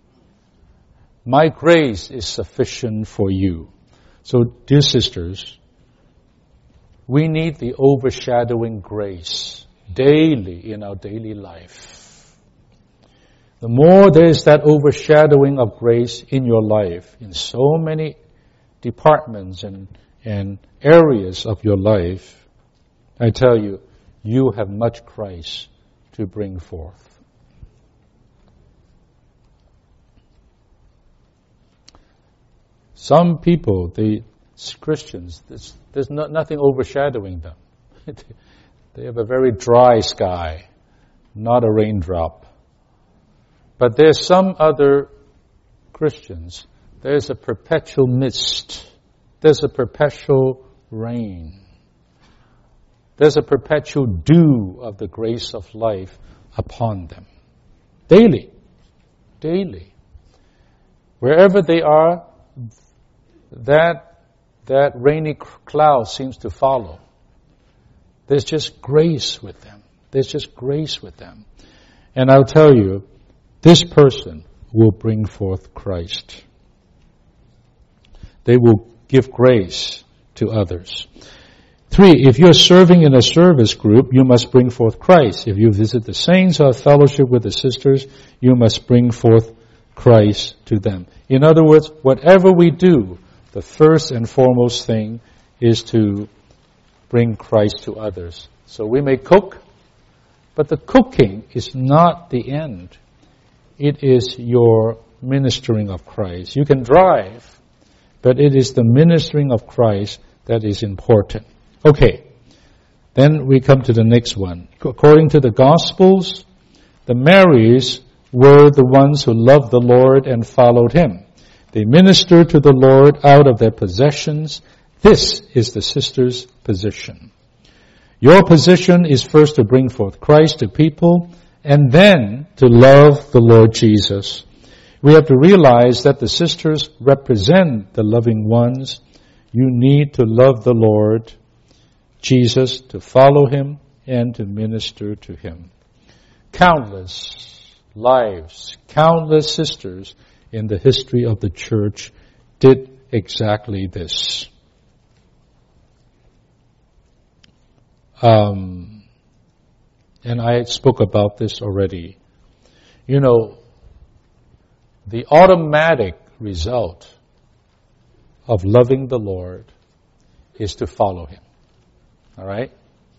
My grace is sufficient for you. So, dear sisters, we need the overshadowing grace daily in our daily life. The more there is that overshadowing of grace in your life, in so many departments and areas of your life, I tell you, you have much Christ to bring forth. Some people, Christians, there's nothing overshadowing them. They have a very dry sky, not a raindrop. But there's some other Christians, there's a perpetual mist. There's a perpetual rain. There's a perpetual dew of the grace of life upon them. Daily. Daily. Wherever they are, that rainy cloud seems to follow. There's just grace with them. There's just grace with them. And I'll tell you, this person will bring forth Christ. They will give grace to others. 3, if you're serving in a service group, you must bring forth Christ. If you visit the saints or fellowship with the sisters, you must bring forth Christ to them. In other words, whatever we do, the first and foremost thing is to bring Christ to others. So we may cook, but the cooking is not the end. It is your ministering of Christ. You can drive, but it is the ministering of Christ that is important. Okay, then we come to the next one. According to the Gospels, the Marys were the ones who loved the Lord and followed Him. They ministered to the Lord out of their possessions. This is the sisters' position. Your position is first to bring forth Christ to people and then to love the Lord Jesus. We have to realize that the sisters represent the loving ones. You need to love the Lord Jesus, to follow Him, and to minister to Him. Countless lives, countless sisters in the history of the church did exactly this. And I spoke about this already. You know, the automatic result of loving the Lord is to follow Him. All right?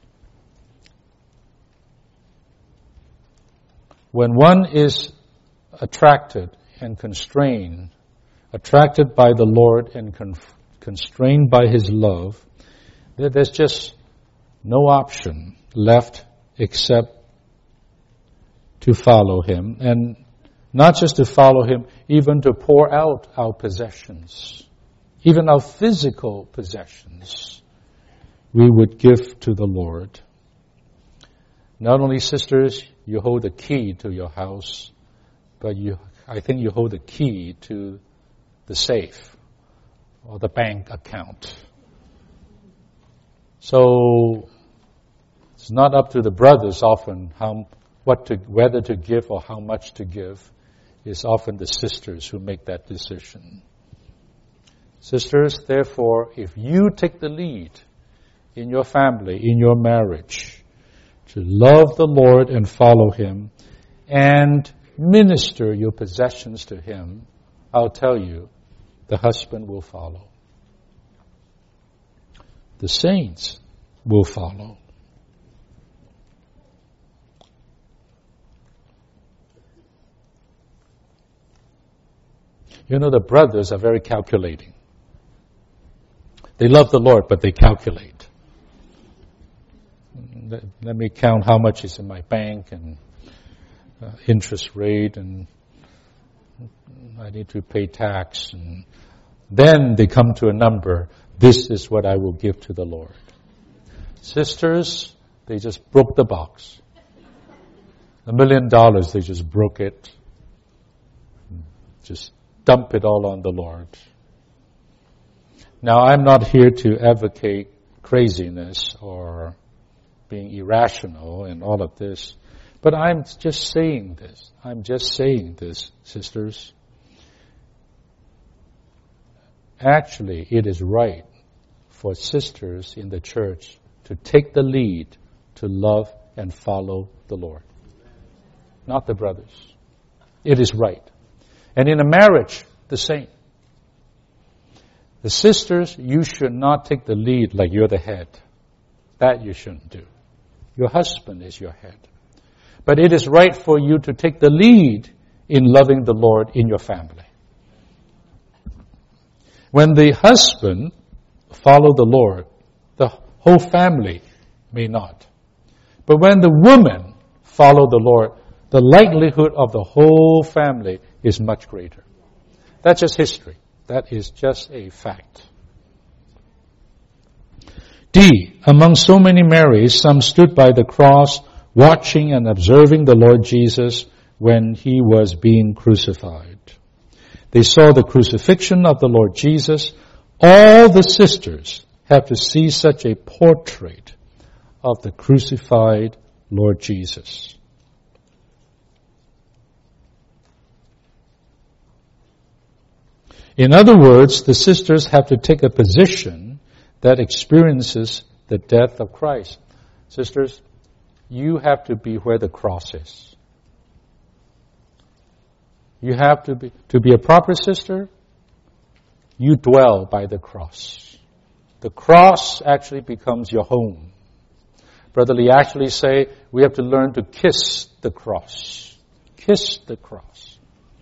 When one is attracted and constrained, attracted by the Lord and constrained by His love, there's just no option left except to follow Him. And not just to follow Him, even to pour out our possessions, even our physical possessions, we would give to the Lord. Not only, sisters, you hold the key to your house, but I think you hold the key to the safe or the bank account. So it's not up to the brothers often whether to give or how much to give. It's often the sisters who make that decision. Sisters, therefore, if you take the lead in your family, in your marriage, to love the Lord and follow Him, and minister your possessions to Him, I'll tell you, the husband will follow. The saints will follow. You know, the brothers are very calculating. They love the Lord, but they calculate. Let me count how much is in my bank and interest rate, and I need to pay tax. And then they come to a number. This is what I will give to the Lord. Sisters, they just broke the box. $1 million, they just broke it. Just dump it all on the Lord. Now, I'm not here to advocate craziness or being irrational and all of this, but I'm just saying this. I'm just saying this, sisters. Actually, it is right for sisters in the church to take the lead to love and follow the Lord, not the brothers. It is right. And in a marriage, the same. The sisters, you should not take the lead like you're the head. That you shouldn't do. Your husband is your head. But it is right for you to take the lead in loving the Lord in your family. When the husband follows the Lord, the whole family may not. But when the woman follows the Lord, the likelihood of the whole family is much greater. That's just history. That is just a fact. D. Among so many Marys, some stood by the cross, watching and observing the Lord Jesus when He was being crucified. They saw the crucifixion of the Lord Jesus. All the sisters have to see such a portrait of the crucified Lord Jesus. In other words, the sisters have to take a position that experiences the death of Christ. Sisters, you have to be where the cross is. You have to be a proper sister, you dwell by the cross. The cross actually becomes your home. Brother Lee actually say, we have to learn to kiss the cross. Kiss the cross.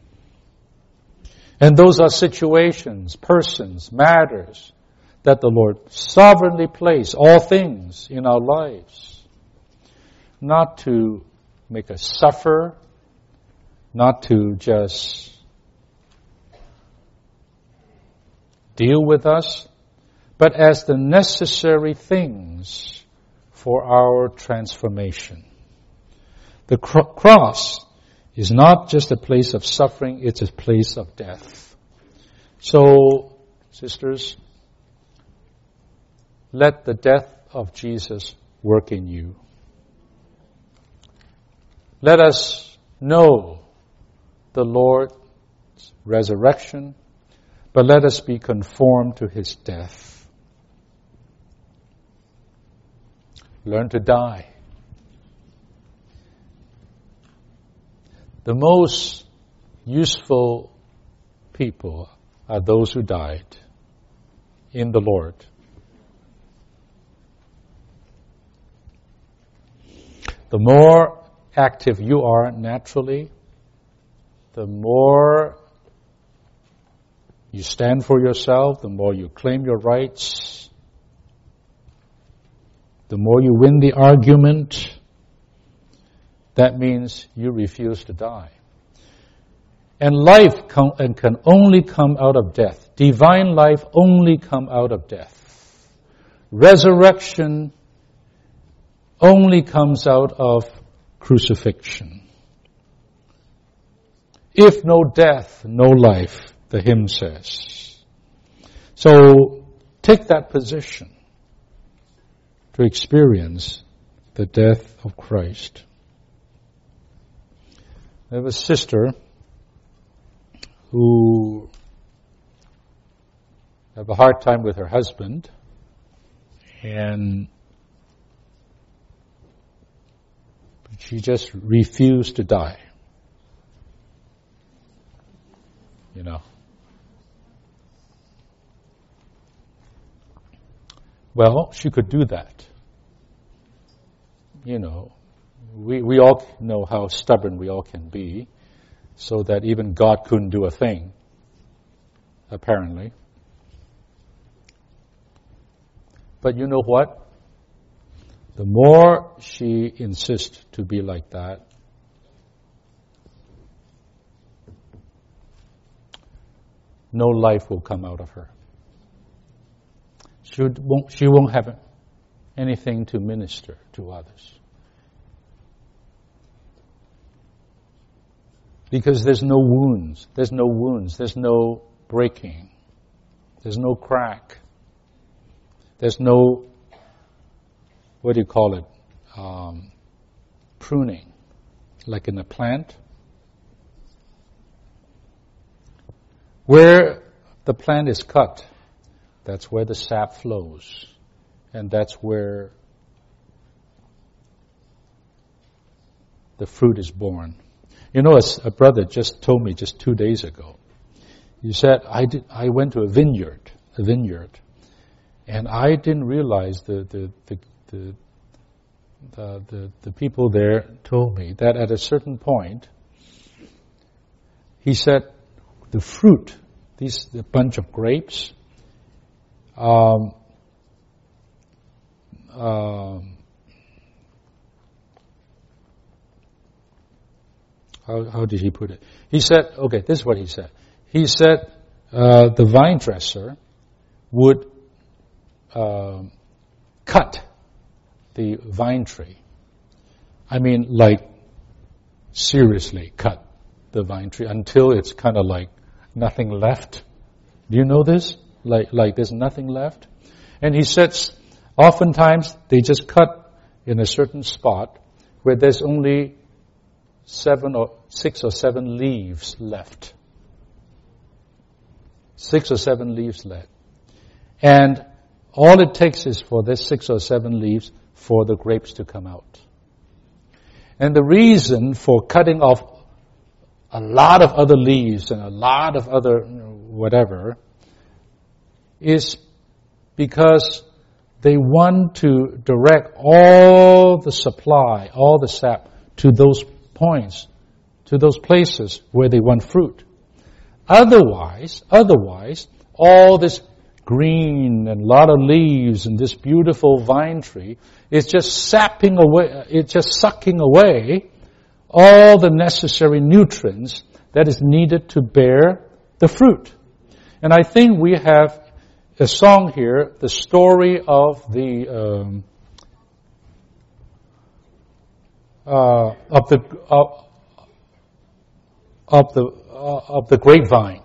And those are situations, persons, matters that the Lord sovereignly placed all things in our lives. Not to make us suffer, not to just deal with us, but as the necessary things for our transformation. The cross is not just a place of suffering, it's a place of death. So, sisters, let the death of Jesus work in you. Let us know the Lord's resurrection, but let us be conformed to His death. Learn to die. The most useful people are those who died in the Lord. The more active you are naturally, the more you stand for yourself, the more you claim your rights, the more you win the argument, that means you refuse to die. And life can only come out of death. Divine life only come out of death. Resurrection only comes out of crucifixion. If no death, no life, the hymn says. So take that position to experience the death of Christ. I have a sister who have a hard time with her husband, and she just refused to die. You know. Well, she could do that. You know, we all know how stubborn we all can be, so that even God couldn't do a thing, apparently. But you know what? The more she insists to be like that, no life will come out of her. She won't have anything to minister to others. Because there's no wounds, there's no breaking, there's no crack, there's no, what do you call it, pruning, like in a plant. Where the plant is cut, that's where the sap flows, and that's where the fruit is born. You know, a brother just told me just 2 days ago. He said, I went to a vineyard, and I didn't realize the people there told me that at a certain point, he said, the fruit, the bunch of grapes, how did he put it? He said, okay, this is what he said. He said the vine dresser would cut the vine tree. I mean, like, seriously cut the vine tree until it's kind of like nothing left. Do you know this? Like there's nothing left. And he says, oftentimes they just cut in a certain spot where there's only 6 or 7 leaves left. 6 or 7 leaves left. And all it takes is for this 6 or 7 leaves for the grapes to come out. And the reason for cutting off a lot of other leaves and a lot of other whatever is because they want to direct all the supply, all the sap to those points, to those places where they want fruit. Otherwise, all this green and a lot of leaves and this beautiful vine tree is just sapping away, it's just sucking away all the necessary nutrients that is needed to bear the fruit. And I think we have a song here, the story of the grapevine.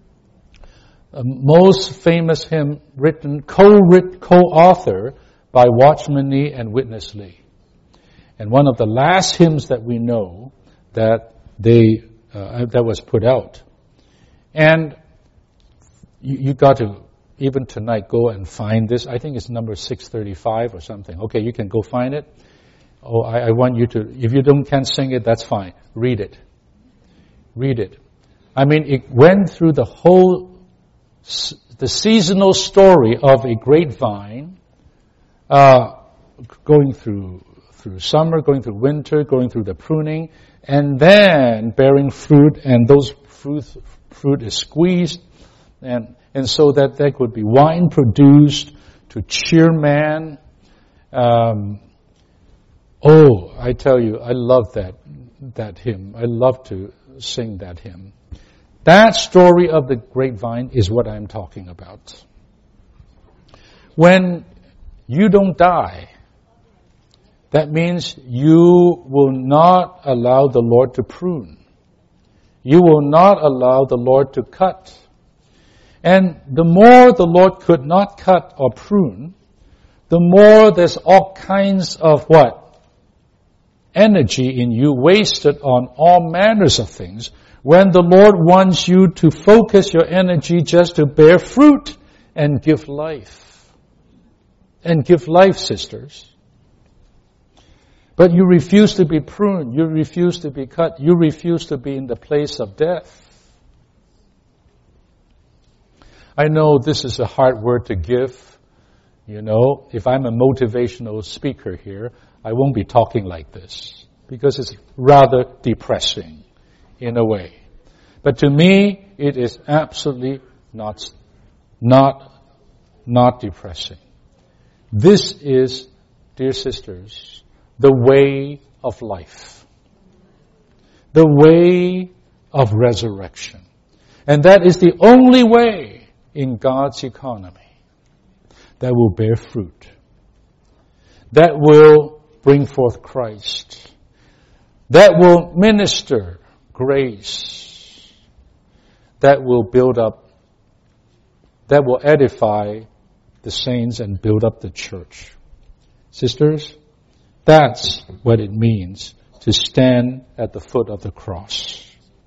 Most famous hymn co-author by Watchman Nee and Witness Lee. And one of the last hymns that we know that that was put out. And you got to, even tonight, go and find this. I think it's number 635 or something. Okay, you can go find it. Oh, I want you to, if you can't sing it, that's fine. Read it. Read it. I mean, it went through the seasonal story of a grapevine, going through summer, going through winter, going through the pruning, and then bearing fruit, and those fruit is squeezed, and so that there could be wine produced to cheer man. I tell you, I love that hymn. I love to sing that hymn. That story of the grapevine is what I'm talking about. When you don't die, that means you will not allow the Lord to prune. You will not allow the Lord to cut. And the more the Lord could not cut or prune, the more there's all kinds of what? Energy in you wasted on all manners of things, when the Lord wants you to focus your energy just to bear fruit and give life. And give life, sisters. But you refuse to be pruned. You refuse to be cut. You refuse to be in the place of death. I know this is a hard word to give. You know, if I'm a motivational speaker here, I won't be talking like this because it's rather depressing in a way. But to me, it is absolutely not depressing. This is, dear sisters, the way of life. The way of resurrection. And that is the only way in God's economy that will bear fruit, that will bring forth Christ, that will minister grace, that will build up, that will edify the saints and build up the church. Sisters, that's what it means to stand at the foot of the cross.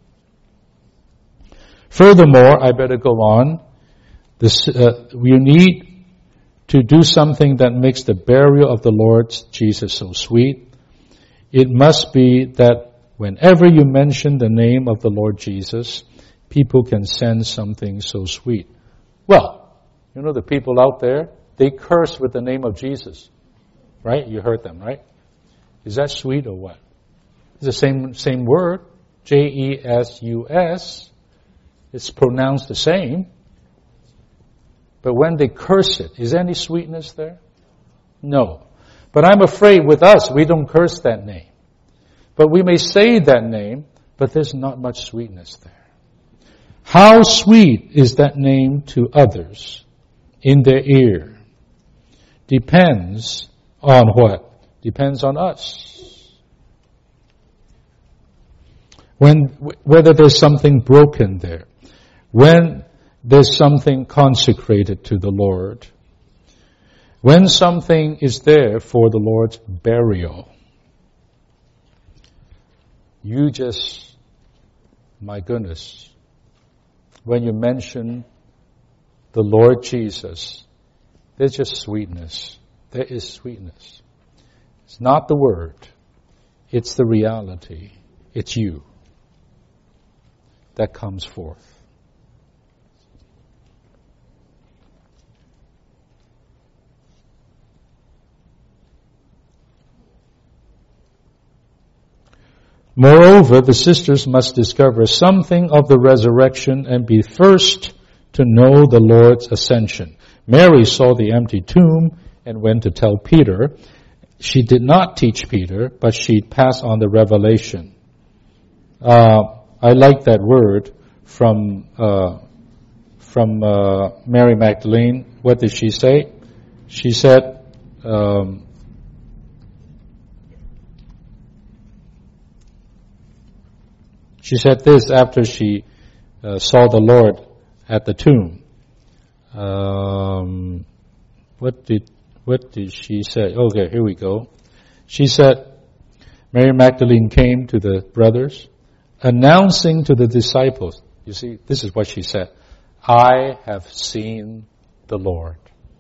Furthermore, I better go on. We need to do something that makes the burial of the Lord Jesus so sweet. It must be that whenever you mention the name of the Lord Jesus, people can sense something so sweet. Well, you know the people out there, they curse with the name of Jesus. Right? You heard them, right? Is that sweet or what? It's the same word, Jesus. It's pronounced the same. But when they curse it, is there any sweetness there? No. But I'm afraid with us, we don't curse that name. But we may say that name, but there's not much sweetness there. How sweet is that name to others in their ear? Depends on what? Depends on us. Whether there's something broken there. When there's something consecrated to the Lord. When something is there for the Lord's burial. You just, my goodness, when you mention the Lord Jesus, there's just sweetness. There is sweetness. It's not the word. It's the reality. It's you that comes forth. Moreover, the sisters must discover something of the resurrection and be first to know the Lord's ascension. Mary saw the empty tomb and went to tell Peter. She did not teach Peter, but she passed on the revelation. I like that word from Mary Magdalene. What did she say? She said, this after she saw the Lord at the tomb. What did she say? Okay, here we go. She said, Mary Magdalene came to the brothers, announcing to the disciples. You see, this is what she said. I have seen the Lord.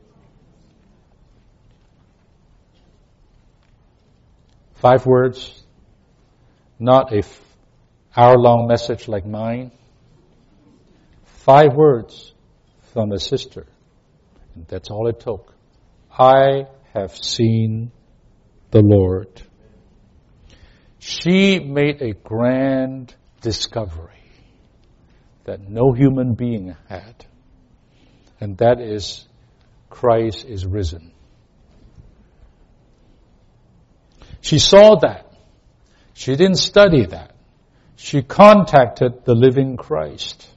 Five words, not a hour-long message like mine. 5 words from a sister. And that's all it took. I have seen the Lord. She made a grand discovery that no human being had. And that is, Christ is risen. She saw that. She didn't study that. She contacted the living Christ,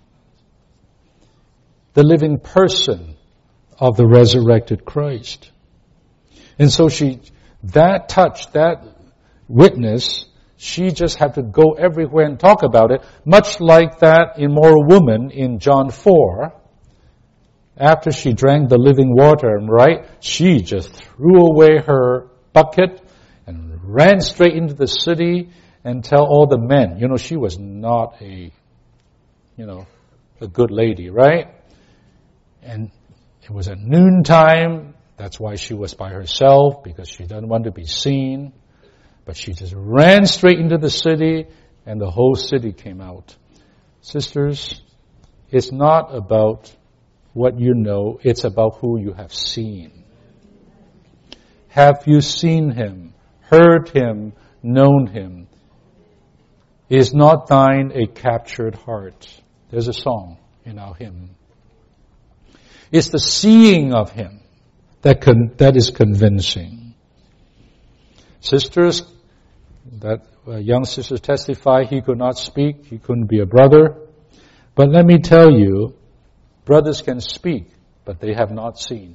the living person of the resurrected Christ. And so that touch, that witness, she just had to go everywhere and talk about it, much like that immoral woman in John 4. After she drank the living water, right, she just threw away her bucket and ran straight into the city and tell all the men. She was not a good lady, right? And It was at noontime. That's why she was by herself, because she didn't want to be seen. But she just ran straight into the city, and the whole city came out. Sisters, it's not about what you know, it's about who you have seen. Have you seen him, heard him, known him? Is not thine a captured heart? There's a song in our hymn. It's the seeing of him that is convincing. Sisters, that young sisters testify he could not speak, he couldn't be a brother. But let me tell you, brothers can speak, but they have not seen.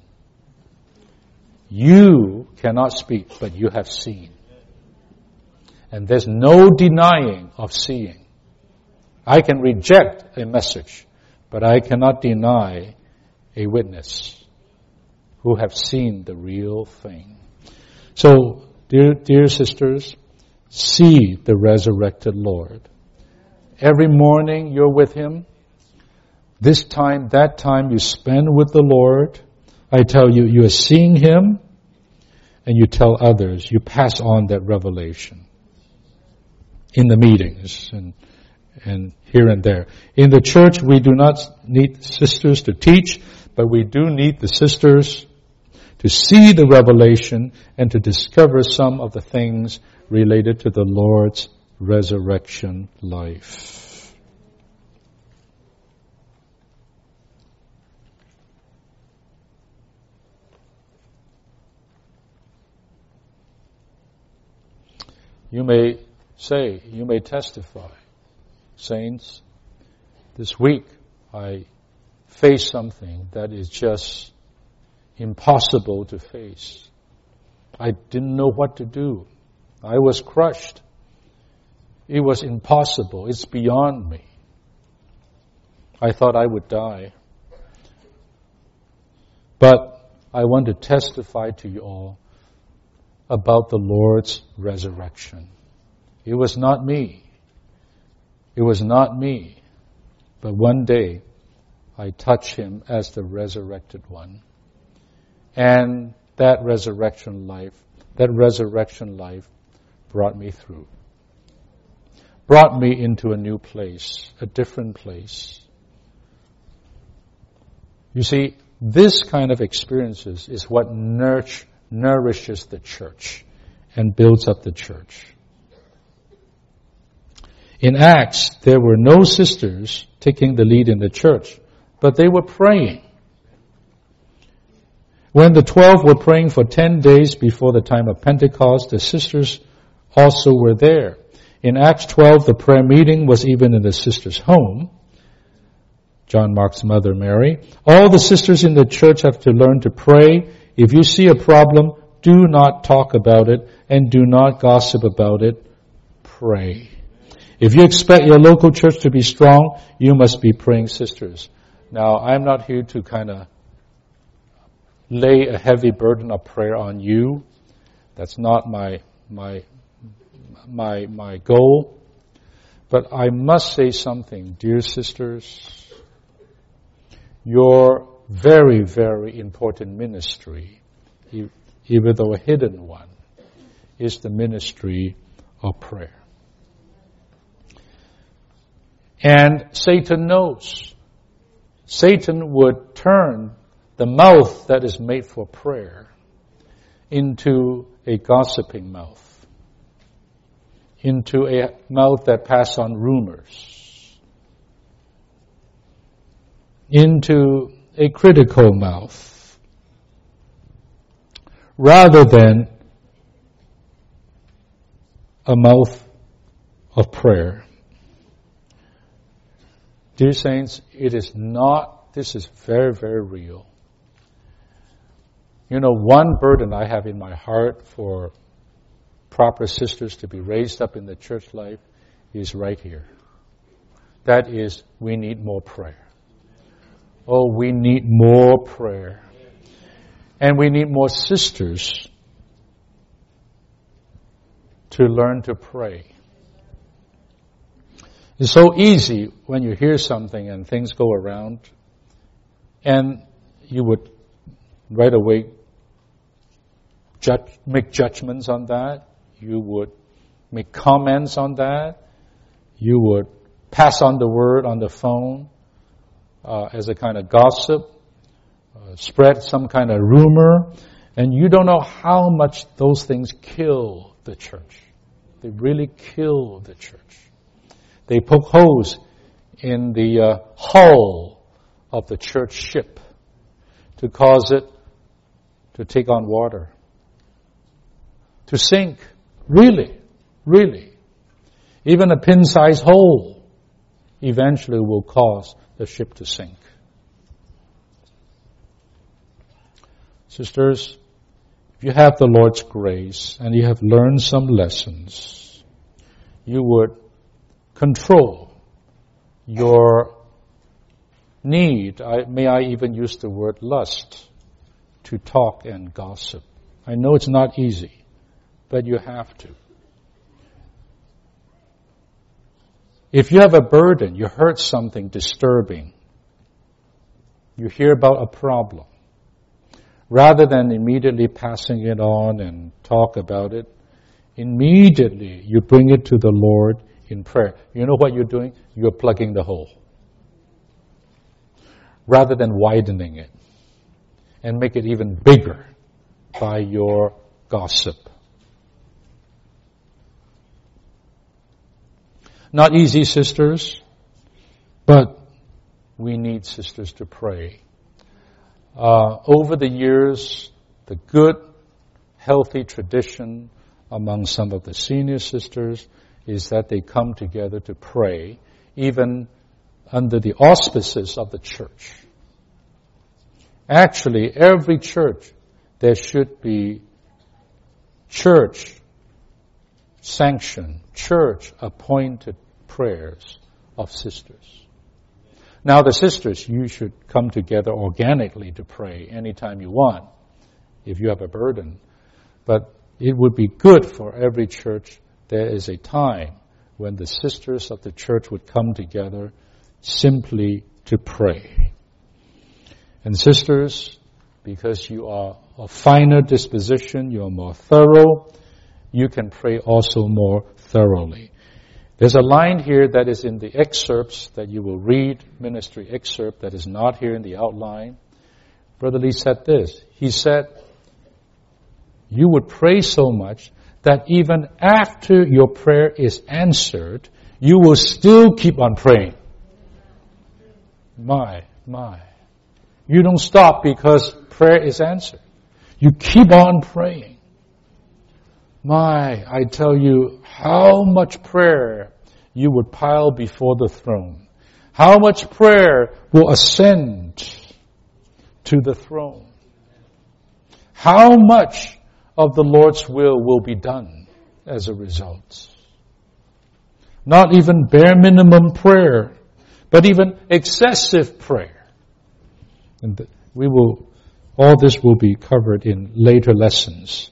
You cannot speak, but you have seen. And there's no denying of seeing. I can reject a message, but I cannot deny a witness who have seen the real thing. So, dear sisters, see the resurrected Lord. Every morning you're with him. This time, that time you spend with the Lord. I tell you, you are seeing him, and you tell others. You pass on that revelation in the meetings and here and there. In the church, we do not need sisters to teach, but we do need the sisters to see the revelation and to discover some of the things related to the Lord's resurrection life. You may say, you may testify, saints, this week I faced something that is just impossible to face. I didn't know what to do. I was crushed. It was impossible. It's beyond me. I thought I would die. But I want to testify to you all about the Lord's resurrection. It was not me. It was not me. But one day, I touched him as the resurrected one. And that resurrection life brought me through. Brought me into a new place, a different place. You see, this kind of experiences is what nourishes the church and builds up the church. In Acts, there were no sisters taking the lead in the church, but they were praying. When the 12 were praying for 10 days before the time of Pentecost, the sisters also were there. In Acts 12, the prayer meeting was even in the sisters' home. John Mark's mother, Mary. All the sisters in the church have to learn to pray. If you see a problem, do not talk about it and do not gossip about it. Pray. If you expect your local church to be strong, you must be praying sisters. Now, I'm not here to kind of lay a heavy burden of prayer on you. That's not my goal. But I must say something, dear sisters. Your very, very important ministry, even though a hidden one, is the ministry of prayer. And Satan knows. Satan would turn the mouth that is made for prayer into a gossiping mouth, into a mouth that passes on rumors, into a critical mouth, rather than a mouth of prayer. Dear saints, this is very, very real. You know, one burden I have in my heart for proper sisters to be raised up in the church life is right here. That is, we need more prayer. Oh, we need more prayer. And we need more sisters to learn to pray. It's so easy when you hear something and things go around, and you would right away make judgments on that. You would make comments on that. You would pass on the word on the phone as a kind of gossip, spread some kind of rumor, and you don't know how much those things kill the church. They really kill the church. They poke holes in the hull of the church ship to cause it to take on water, to sink. Really, really. Even a pin-sized hole eventually will cause the ship to sink. Sisters, if you have the Lord's grace and you have learned some lessons, you would control your need, may I even use the word lust, to talk and gossip. I know it's not easy, but you have to. If you have a burden, you heard something disturbing, you hear about a problem, rather than immediately passing it on and talk about it, immediately you bring it to the Lord in prayer. You know what you're doing? You're plugging the hole. Rather than widening it and make it even bigger by your gossip. Not easy, sisters, but we need sisters to pray. Over the years, the good, healthy tradition among some of the senior sisters is that they come together to pray, even under the auspices of the church. Actually, every church, there should be church-sanctioned, church-appointed prayers of sisters. Now, the sisters, you should come together organically to pray anytime you want, if you have a burden. But it would be good for every church, there is a time when the sisters of the church would come together simply to pray. And sisters, because you are of finer disposition, you are more thorough, you can pray also more thoroughly. There's a line here that is in the excerpts that you will read, ministry excerpt, that is not here in the outline. Brother Lee said this. He said, you would pray so much that even after your prayer is answered, you will still keep on praying. My. You don't stop because prayer is answered. You keep on praying. I tell you, how much prayer you would pile before the throne. How much prayer will ascend to the throne. How much of the Lord's will be done as a result. Not even bare minimum prayer, but even excessive prayer. And all this will be covered in later lessons.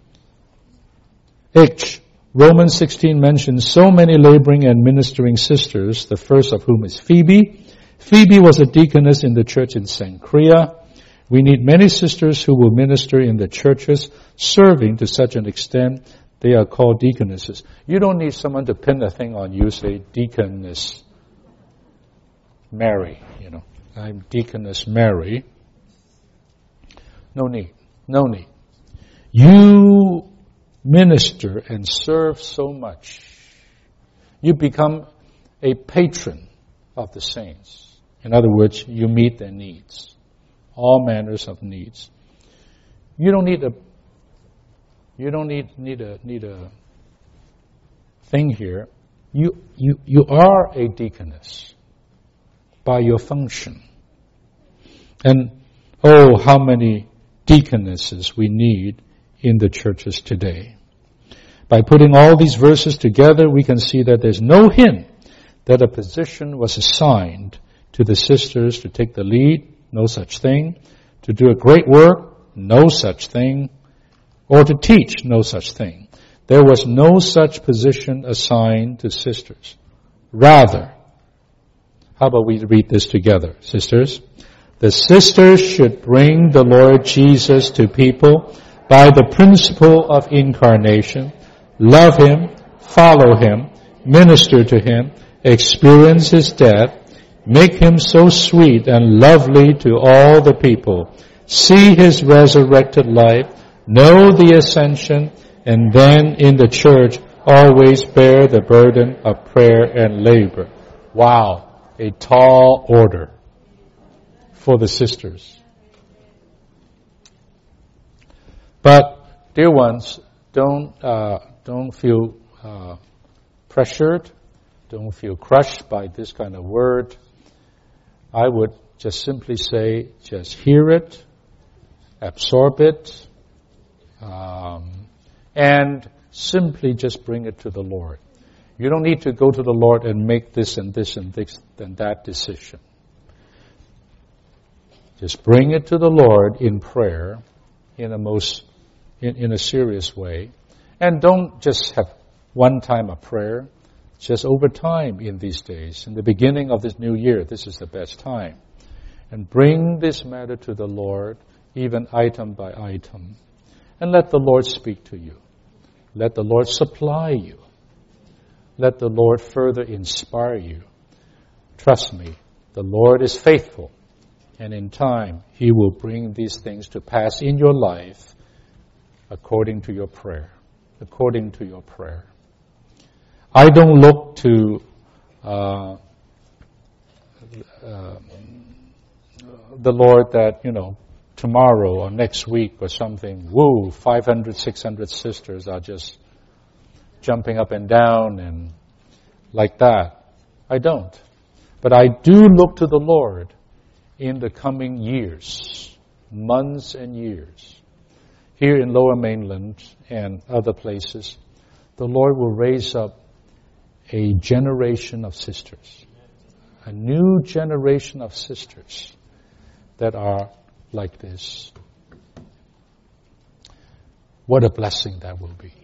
Romans 16 mentions so many laboring and ministering sisters, the first of whom is Phoebe. Phoebe was a deaconess in the church in Cenchrea. We need many sisters who will minister in the churches, serving to such an extent they are called deaconesses. You don't need someone to pin a thing on you, say, Deaconess Mary, I'm Deaconess Mary. No need. You minister and serve so much. You become a patron of the saints. In other words, you meet their needs. All manners of needs. You don't need a thing here. You are a deaconess by your function. And how many deaconesses we need in the churches today. By putting all these verses together, we can see that there's no hint that a position was assigned to the sisters to take the lead. No such thing. To do a great work, no such thing. Or to teach, no such thing. There was no such position assigned to sisters. Rather, how about we read this together, sisters? The sisters should bring the Lord Jesus to people by the principle of incarnation, love Him, follow Him, minister to Him, experience His death, make Him so sweet and lovely to all the people, see His resurrected life, know the ascension, and then in the church always bear the burden of prayer and labor. Wow, a tall order for the sisters. But, dear ones, don't feel pressured. Don't feel crushed by this kind of word. I would just simply say, just hear it, absorb it, and simply just bring it to the Lord. You don't need to go to the Lord and make this and this and this and that decision. Just bring it to the Lord in prayer, in a serious way, and don't just have one time of prayer. Just over time in these days, in the beginning of this new year, this is the best time. And bring this matter to the Lord, even item by item, and let the Lord speak to you. Let the Lord supply you. Let the Lord further inspire you. Trust me, the Lord is faithful, and in time He will bring these things to pass in your life according to your prayer. According to your prayer. I don't look to the Lord that, tomorrow or next week or something, 500, 600 sisters are just jumping up and down and like that. I don't. But I do look to the Lord in the coming years, months and years. Here in Lower Mainland and other places, the Lord will raise up a generation of sisters, a new generation of sisters that are like this. What a blessing that will be.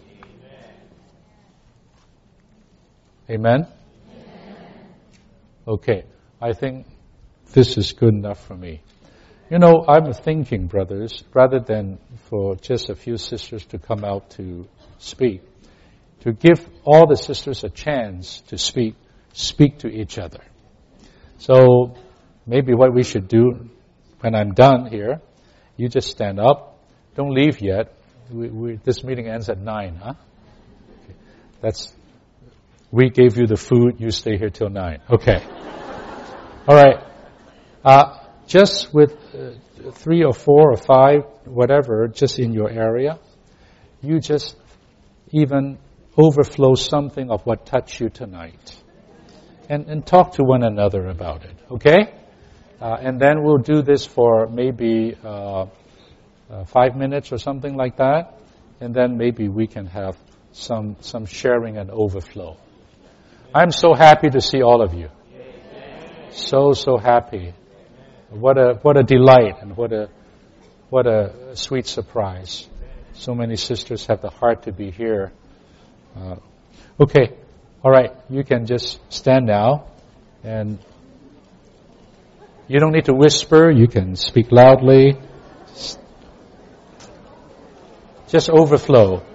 Amen? Okay, I think this is good enough for me. I'm thinking, brothers, rather than for just a few sisters to come out to speak, to give all the sisters a chance to speak to each other. So maybe what we should do when I'm done here, you just stand up. Don't leave yet. This meeting ends at 9, huh? Okay. We gave you the food, you stay here till 9. Okay. All right. Just with 3 or 4 or 5, whatever, just in your area, you just even overflow something of what touched you tonight. And talk to one another about it, okay? And then we'll do this for maybe 5 minutes or something like that. And then maybe we can have some sharing and overflow. I'm so happy to see all of you. So happy. What a delight and what a sweet surprise. So many sisters have the heart to be here. Okay, all right, you can just stand now, and you don't need to whisper, you can speak loudly. Just overflow.